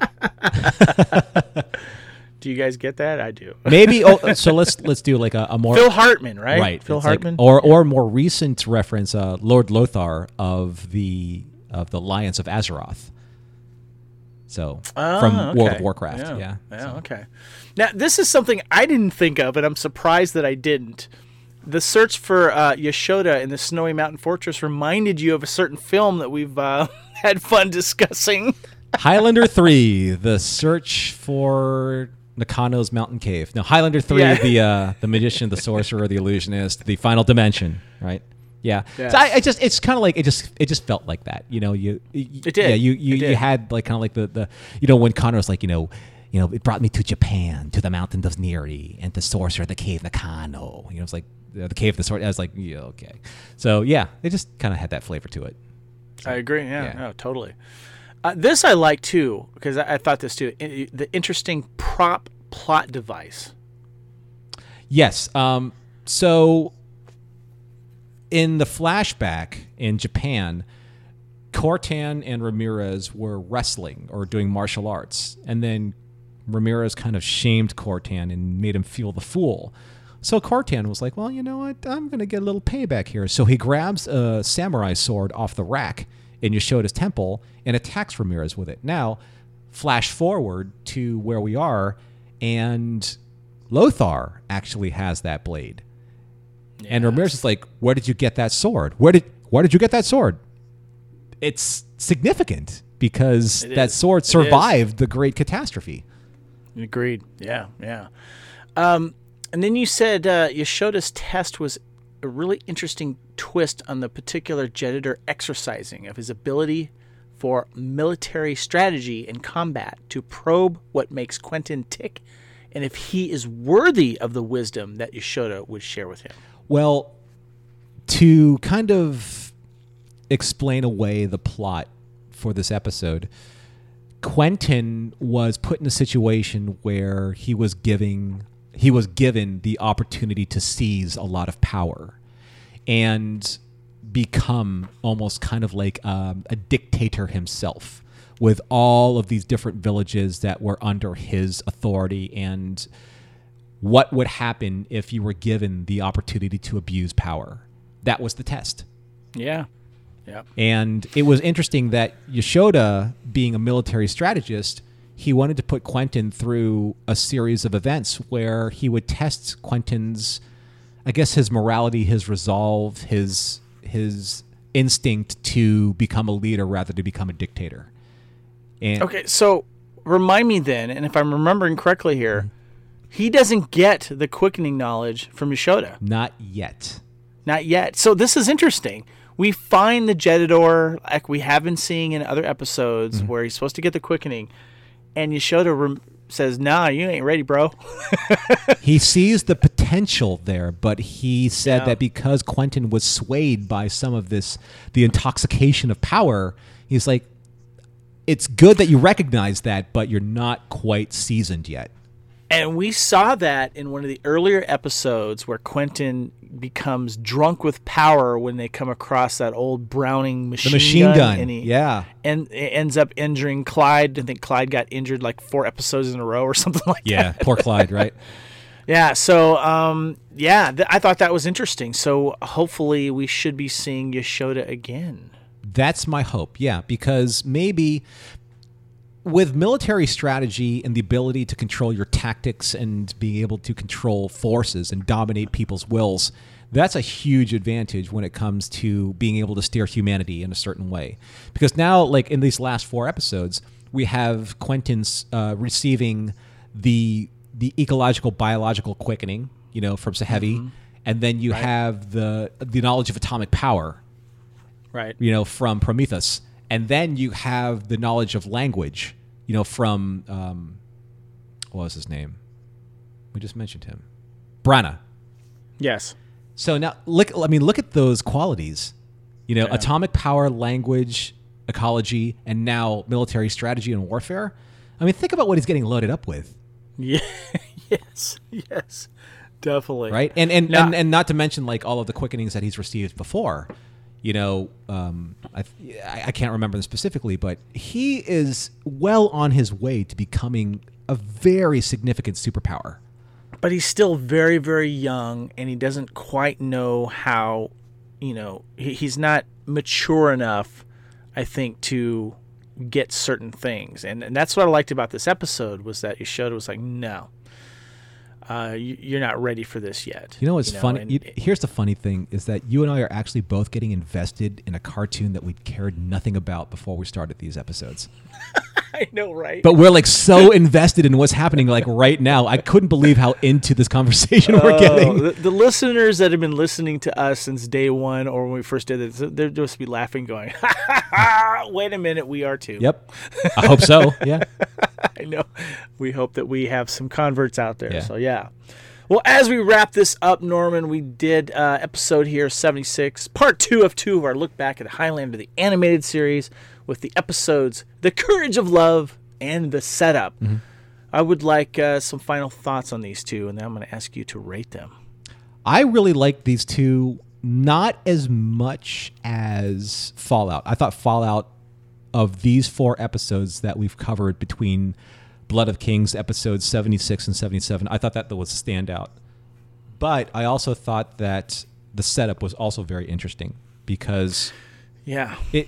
Do you guys get that? I do. Maybe. So let's do like a more Phil Hartman, right? Right. Phil Hartman, or more recent reference, Lord Lothar of the Lions of Azeroth. So from World of Warcraft. Yeah. Okay. Now this is something I didn't think of, and I'm surprised that I didn't. The search for Yashoda in the Snowy Mountain Fortress reminded you of a certain film that we've had fun discussing. Highlander 3, The Search for Nakano's Mountain Cave. No, Highlander 3, the Magician, the Sorcerer, the Illusionist, the Final Dimension, right? Yeah. Yes. So I just, it's kind of like, it just felt like that, you know, It did. Yeah, you It did. had like kind of like the, you know, when Connor was like, you know, it brought me to Japan, to the mountain of Neri, and the sorcerer, the cave Nakano. You know, it's like the cave of the sorcerer. I was like, yeah, okay. So yeah, it just kind of had that flavor to it. I agree. Yeah, Yeah. No, totally. This I like too, because I thought this too. The interesting prop plot device. Yes. So in the flashback in Japan, Cortan and Ramirez were wrestling or doing martial arts, and then Ramirez kind of shamed Cortan and made him feel the fool. So Cortan was like, well, you know what? I'm going to get a little payback here. So he grabs a samurai sword off the rack in Yashoda's temple and attacks Ramirez with it. Now, flash forward to where we are, and Lothar actually has that blade. And Ramirez is like, where did you get that sword? Where did you get that sword? It's significant because that sword survived the great catastrophe. Agreed. Yeah, yeah. And then you said Yashoda's test was a really interesting twist on the particular Jeditor exercising of his ability for military strategy and combat to probe what makes Quentin tick and if he is worthy of the wisdom that Yashoda would share with him. Well, to kind of explain away the plot for this episode, Quentin was put in a situation where he was given the opportunity to seize a lot of power and become almost kind of like a dictator himself, with all of these different villages that were under his authority, and what would happen if you were given the opportunity to abuse power. That was the test. Yeah. Yeah. And it was interesting that Yashoda, being a military strategist, he wanted to put Quentin through a series of events where he would test Quentin's, I guess, his morality, his resolve, his instinct to become a leader rather than become a dictator. And Okay, so remind me then, and if I'm remembering correctly here, he doesn't get the quickening knowledge from Yashoda. not yet. Not yet. So this is interesting. We find the Jeditor, like we have been seeing in other episodes, where he's supposed to get the quickening, and Yashoda says, nah, you ain't ready, bro. He sees the potential there, but he said Yeah. that because Quentin was swayed by some of this, the intoxication of power, he's like, it's good that you recognize that, but you're not quite seasoned yet. And we saw that in one of the earlier episodes where Quentin becomes drunk with power when they come across that old Browning machine The machine gun. And he Yeah. and it ends up injuring Clyde. I think Clyde got injured like 4 episodes in a row or something like that. Yeah. Poor Clyde, right? Yeah, so I thought that was interesting. So hopefully we should be seeing Yashoda again. That's my hope. Yeah. Because maybe with military strategy and the ability to control your tactics and being able to control forces and dominate people's wills, that's a huge advantage when it comes to being able to steer humanity in a certain way. Because now, like in these last 4 episodes, we have Quentin's receiving the ecological, biological quickening, from Sahevi, and then you have the knowledge of atomic power, Right. from Prometheus. And then you have the knowledge of language, from, what was his name? We just mentioned him. Branna. Yes. So now look at those qualities, atomic power, language, ecology, and now military strategy and warfare. I mean, think about what he's getting loaded up with. Yeah. Yes. Definitely. Right. And not to mention like all of the quickenings that he's received before. I can't remember them specifically, but he is well on his way to becoming a very significant superpower. But he's still very, very young, and he doesn't quite know how, he's not mature enough, I think, to get certain things. And that's what I liked about this episode, was that Yashoda was like, no. you're not ready for this yet. You know what's funny? Here's the funny thing is that you and I are actually both getting invested in a cartoon that we cared nothing about before we started these episodes. I know, right? But we're like so invested in what's happening like right now. I couldn't believe how into this conversation we're getting. The listeners that have been listening to us since day one or when we first did this, they're just be laughing going, wait a minute, we are too. Yep. I hope so. Yeah. I know. We hope that we have some converts out there. Yeah. So, yeah. Well, as we wrap this up, Norman, we did episode here, 76, part 2 of our look back at Highlander, the animated series, with the episodes The Courage of Love and The Setup. Mm-hmm. I would like some final thoughts on these two, and then I'm going to ask you to rate them. I really like these two, not as much as Fallout. I thought Fallout, of these 4 episodes that we've covered between Blood of Kings episodes 76 and 77, I thought that was a standout. But I also thought that The Setup was also very interesting because it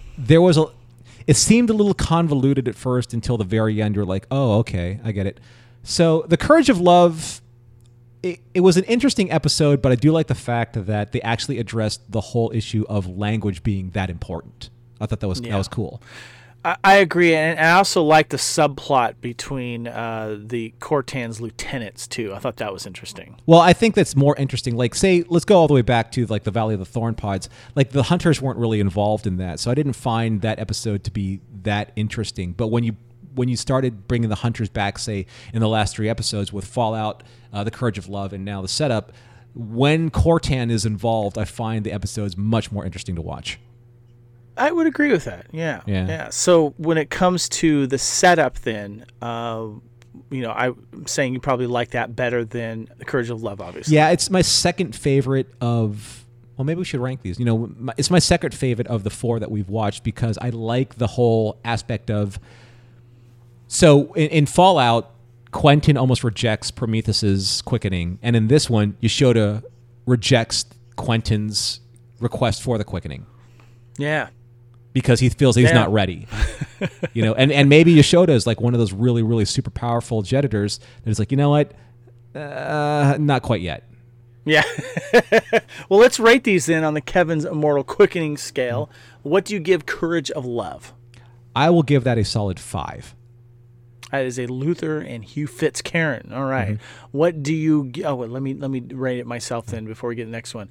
seemed a little convoluted at first until the very end. You're like, oh, okay, I get it. So The Courage of Love, it was an interesting episode, but I do like the fact that they actually addressed the whole issue of language being that important. I thought that was cool. I agree, and I also like the subplot between the Cortan's lieutenants too. I thought that was interesting. Well, I think that's more interesting. Like, say, let's go all the way back to like the Valley of the Thorn Pods. Like, the hunters weren't really involved in that, so I didn't find that episode to be that interesting. But when you started bringing the hunters back, say in the last 3 episodes with Fallout, The Courage of Love, and now The Setup, when Cortan is involved, I find the episodes much more interesting to watch. I would agree with that. Yeah. So when it comes to The Setup, then, I'm saying you probably like that better than The Courage of Love, obviously. Yeah, it's my second favorite of. Well, maybe we should rank these. It's my second favorite of the 4 that we've watched because I like the whole aspect of. So in Fallout, Quentin almost rejects Prometheus's quickening, and in this one, Yoshida rejects Quentin's request for the quickening. Yeah. Because he feels he's not ready, and maybe Yoshida is like one of those really, really super powerful Jedditors that is like, you know what, not quite yet. Yeah. Well, let's rate these then on the Kevin's Immortal Quickening scale. What do you give Courage of Love? I will give that a solid 5. That is a Luther and Hugh Fitzcairn. All right. Mm-hmm. What do you? Oh, well, let me rate it myself then before we get to the next one.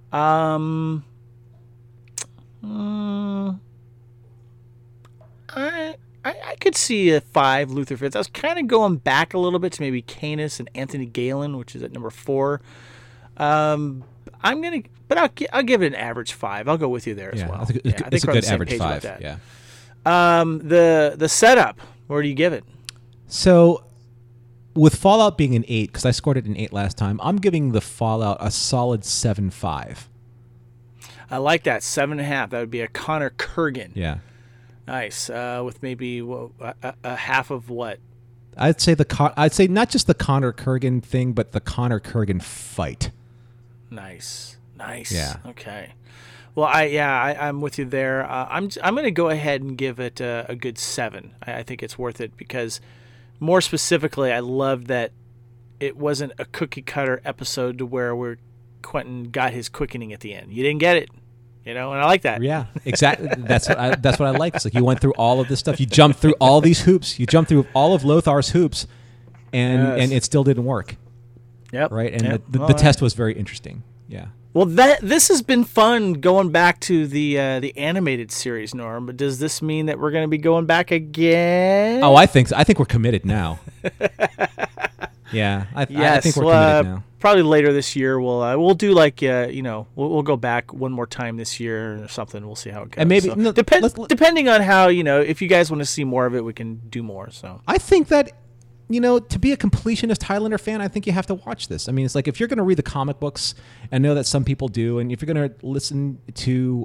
I could see a 5 Luther Fitz. I was kind of going back a little bit to maybe Canis and Anthony Galen, which is at number 4. I'll give it an average 5. I'll go with you there as well. It's a good average 5. Yeah. The Setup. Where do you give it? So, with Fallout being an 8, because I scored it an 8 last time, I'm giving the Fallout a solid 7.5. I like that. 7.5. That would be a Connor Kurgan. Yeah. Nice. With maybe a half of what? I'd say not just the Connor Kurgan thing, but the Connor Kurgan fight. Nice. Yeah. Okay. Well, I'm with you there. I'm going to go ahead and give it a good 7. I think it's worth it because, more specifically, I loved that it wasn't a cookie cutter episode to where Quentin got his quickening at the end. You didn't get it. And I like that. Yeah, exactly. That's what I like. It's like you went through all of this stuff. You jumped through all these hoops. You jumped through all of Lothar's hoops, and it still didn't work. Yep. Right. And the test was very interesting. Yeah. Well, this has been fun going back to the animated series, Norm. But does this mean that we're going to be going back again? Oh, I think so. I think we're committed now. Yeah, I think we're committed now. Probably later this year, we'll do like we'll go back one more time this year or something. We'll see how it goes. And maybe depending on how if you guys want to see more of it, we can do more. So I think that to be a completionist Highlander fan, I think you have to watch this. I mean, it's like if you're going to read the comic books, and know that some people do, and if you're going to listen to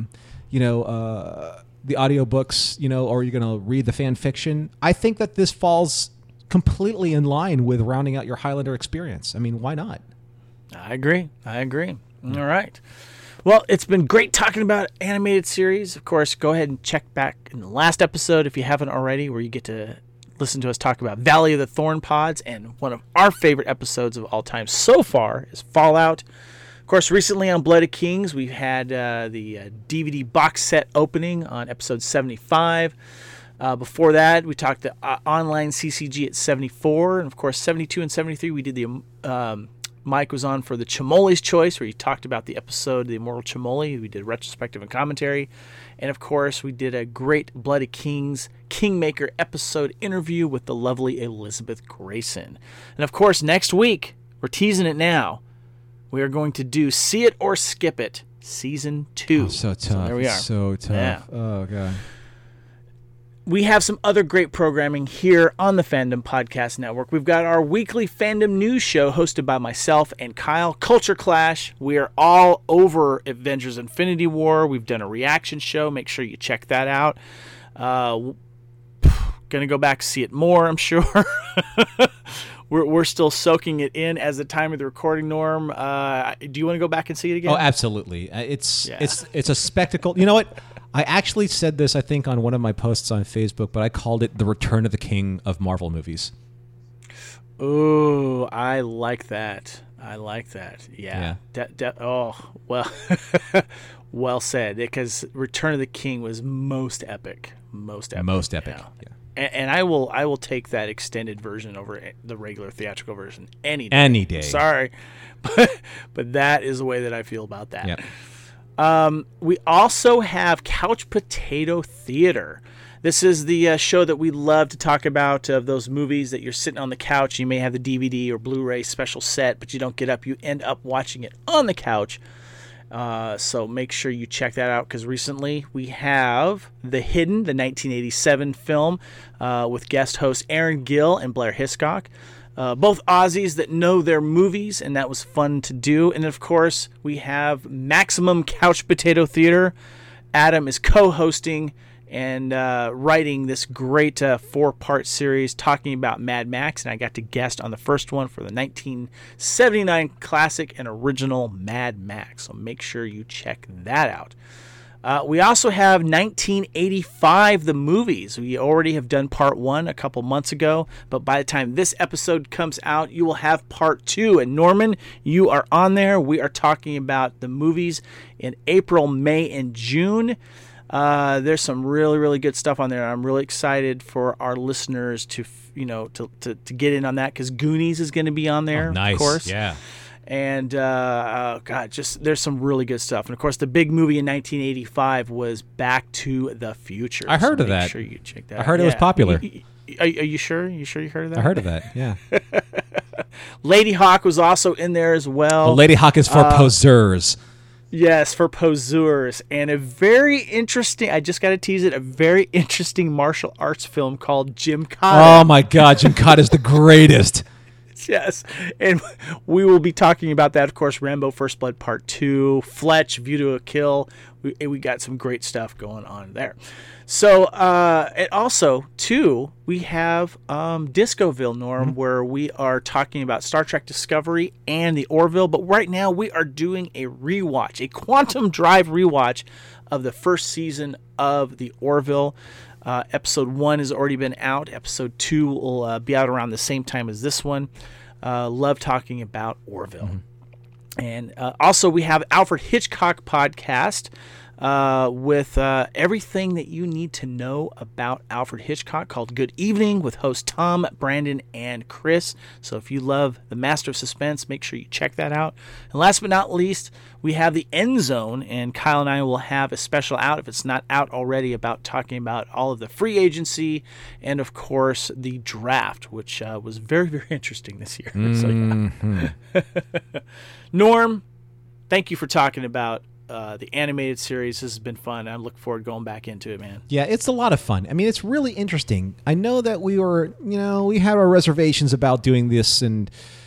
the audiobooks, or you're going to read the fan fiction, I think that this falls completely in line with rounding out your Highlander experience. I mean, why not? I agree. All right. Well, it's been great talking about animated series. Of course, go ahead and check back in the last episode if you haven't already, where you get to listen to us talk about Valley of the Thorn Pods, and one of our favorite episodes of all time so far is Fallout. Of course, recently on Blood of Kings, we had the DVD box set opening on episode 75. Before that, we talked the online CCG at 74, and of course 72 and 73 we did the Mike was on for the Chimole's Choice, where he talked about the episode The Immortal Chimole. We did retrospective and commentary, and of course we did a great Blood of Kings Kingmaker episode interview with the lovely Elizabeth Grayson. And of course next week, we're teasing it now, we are going to do See It or Skip It Season 2. Oh, so tough. So there we are. So tough. Yeah. Oh god. We have some other great programming here on the Fandom Podcast Network. We've got our weekly fandom news show hosted by myself and Kyle, Culture Clash. We are all over Avengers Infinity War. We've done a reaction show. Make sure you check that out. Going to go back, see it more, I'm sure. We're still soaking it in as the time of the recording, Norm. Do you want to go back and see it again? Oh, absolutely. It's a spectacle. You know what? I actually said this, I think, on one of my posts on Facebook, but I called it the Return of the King of Marvel movies. Ooh, I like that. Yeah. Oh, well, well said. Because Return of the King was most epic. Yeah. And I will take that extended version over the regular theatrical version any day. Sorry, but that is the way that I feel about that. Yep. We also have Couch Potato Theater. This is the show that we love to talk about, of those movies that you're sitting on the couch. You may have the DVD or Blu-ray special set, but you don't get up. You end up watching it on the couch. So make sure you check that out, because recently we have The Hidden, the 1987 film with guest hosts Aaron Gill and Blair Hiscock. Both Aussies that know their movies, and that was fun to do. And of course, we have Maximum Couch Potato Theater. Adam is co-hosting and writing this great 4-part series talking about Mad Max, and I got to guest on the first one for the 1979 classic and original Mad Max. So make sure you check that out. We also have 1985, the movies. We already have done part 1 a couple months ago, but by the time this episode comes out, you will have part 2. And Norman, you are on there. We are talking about the movies in April, May, and June. There's some really, really good stuff on there. I'm really excited for our listeners to get in on that, because Goonies is going to be on there, nice. Of course. Yeah. And, there's some really good stuff. And, of course, the big movie in 1985 was Back to the Future. I heard of that. Make sure you check that out. I heard it was popular. Are you sure? You heard of that? I heard of that, yeah. Lady Hawk was also in there as well. Well, Lady Hawk is for poseurs. Yes, for poseurs. And a very interesting, I just got to tease it, a very interesting martial arts film called Gymkata. Oh, my God. Gymkata is the greatest. Yes, and we will be talking about that, of course. Rambo First Blood Part 2, Fletch, View to a Kill. We got some great stuff going on there. So, and also, too, we have Discoville, Norm, where we are talking about Star Trek Discovery and the Orville. But right now, we are doing a rewatch, a Quantum Drive rewatch of the first season of the Orville. Episode 1 has already been out. Episode 2 will be out around the same time as this one. Love talking about Orville. And also we have Alfred Hitchcock podcast with everything that you need to know about Alfred Hitchcock, called Good Evening, with hosts Tom, Brandon, and Chris. So if you love the Master of Suspense, make sure you check that out. And last but not least, we have the End Zone, and Kyle and I will have a special out, if it's not out already, about talking about all of the free agency and, of course, the draft, which was very, very interesting this year. So, yeah. Norm, thank you for talking about the animated series. This has been fun. I look forward to going back into it, man. Yeah, it's a lot of fun. I mean, it's really interesting. I know that we had our reservations about doing this, and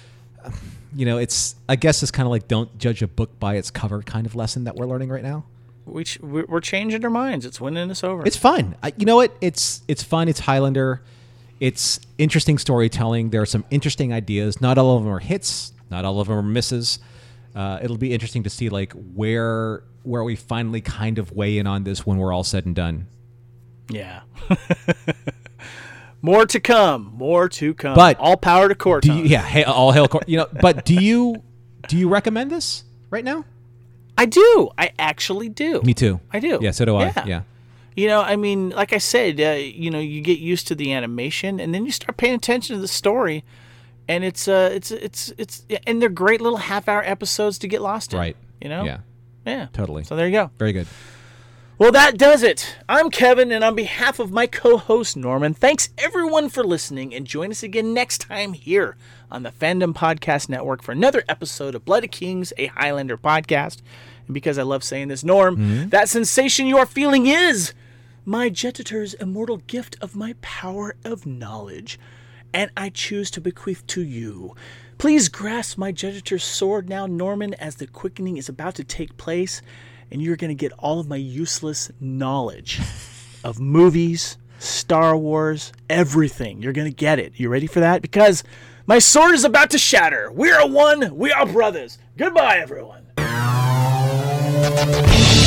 I guess it's kind of like don't judge a book by its cover kind of lesson that we're learning right now. We're changing our minds. It's winning us over. It's fun. You know what? It's fun. It's Highlander. It's interesting storytelling. There are some interesting ideas. Not all of them are hits. Not all of them are misses. It'll be interesting to see where we finally kind of weigh in on this when we're all said and done. Yeah. More to come. More to come. But all power to Corton. All hail Corton. But do you recommend this right now? I do. I actually do. Me too. I do. Yeah, so do I. Yeah. I mean, like I said, you get used to the animation, and then you start paying attention to the story, and it's and they're great little half-hour episodes to get lost in. Right. Yeah. Totally. So there you go. Very good. Well, that does it. I'm Kevin, and on behalf of my co-host Norman, thanks everyone for listening, and join us again next time here on the Fandom Podcast Network for another episode of Blood of Kings, a Highlander podcast. And because I love saying this, Norm, that sensation you are feeling is my Jetator's immortal gift of my power of knowledge, and I choose to bequeath to you. Please grasp my Jetator's sword now, Norman, as the quickening is about to take place, and you're going to get all of my useless knowledge of movies, Star Wars, everything. You're going to get it. You ready for that? Because my sword is about to shatter. We are one. We are brothers. Goodbye, everyone.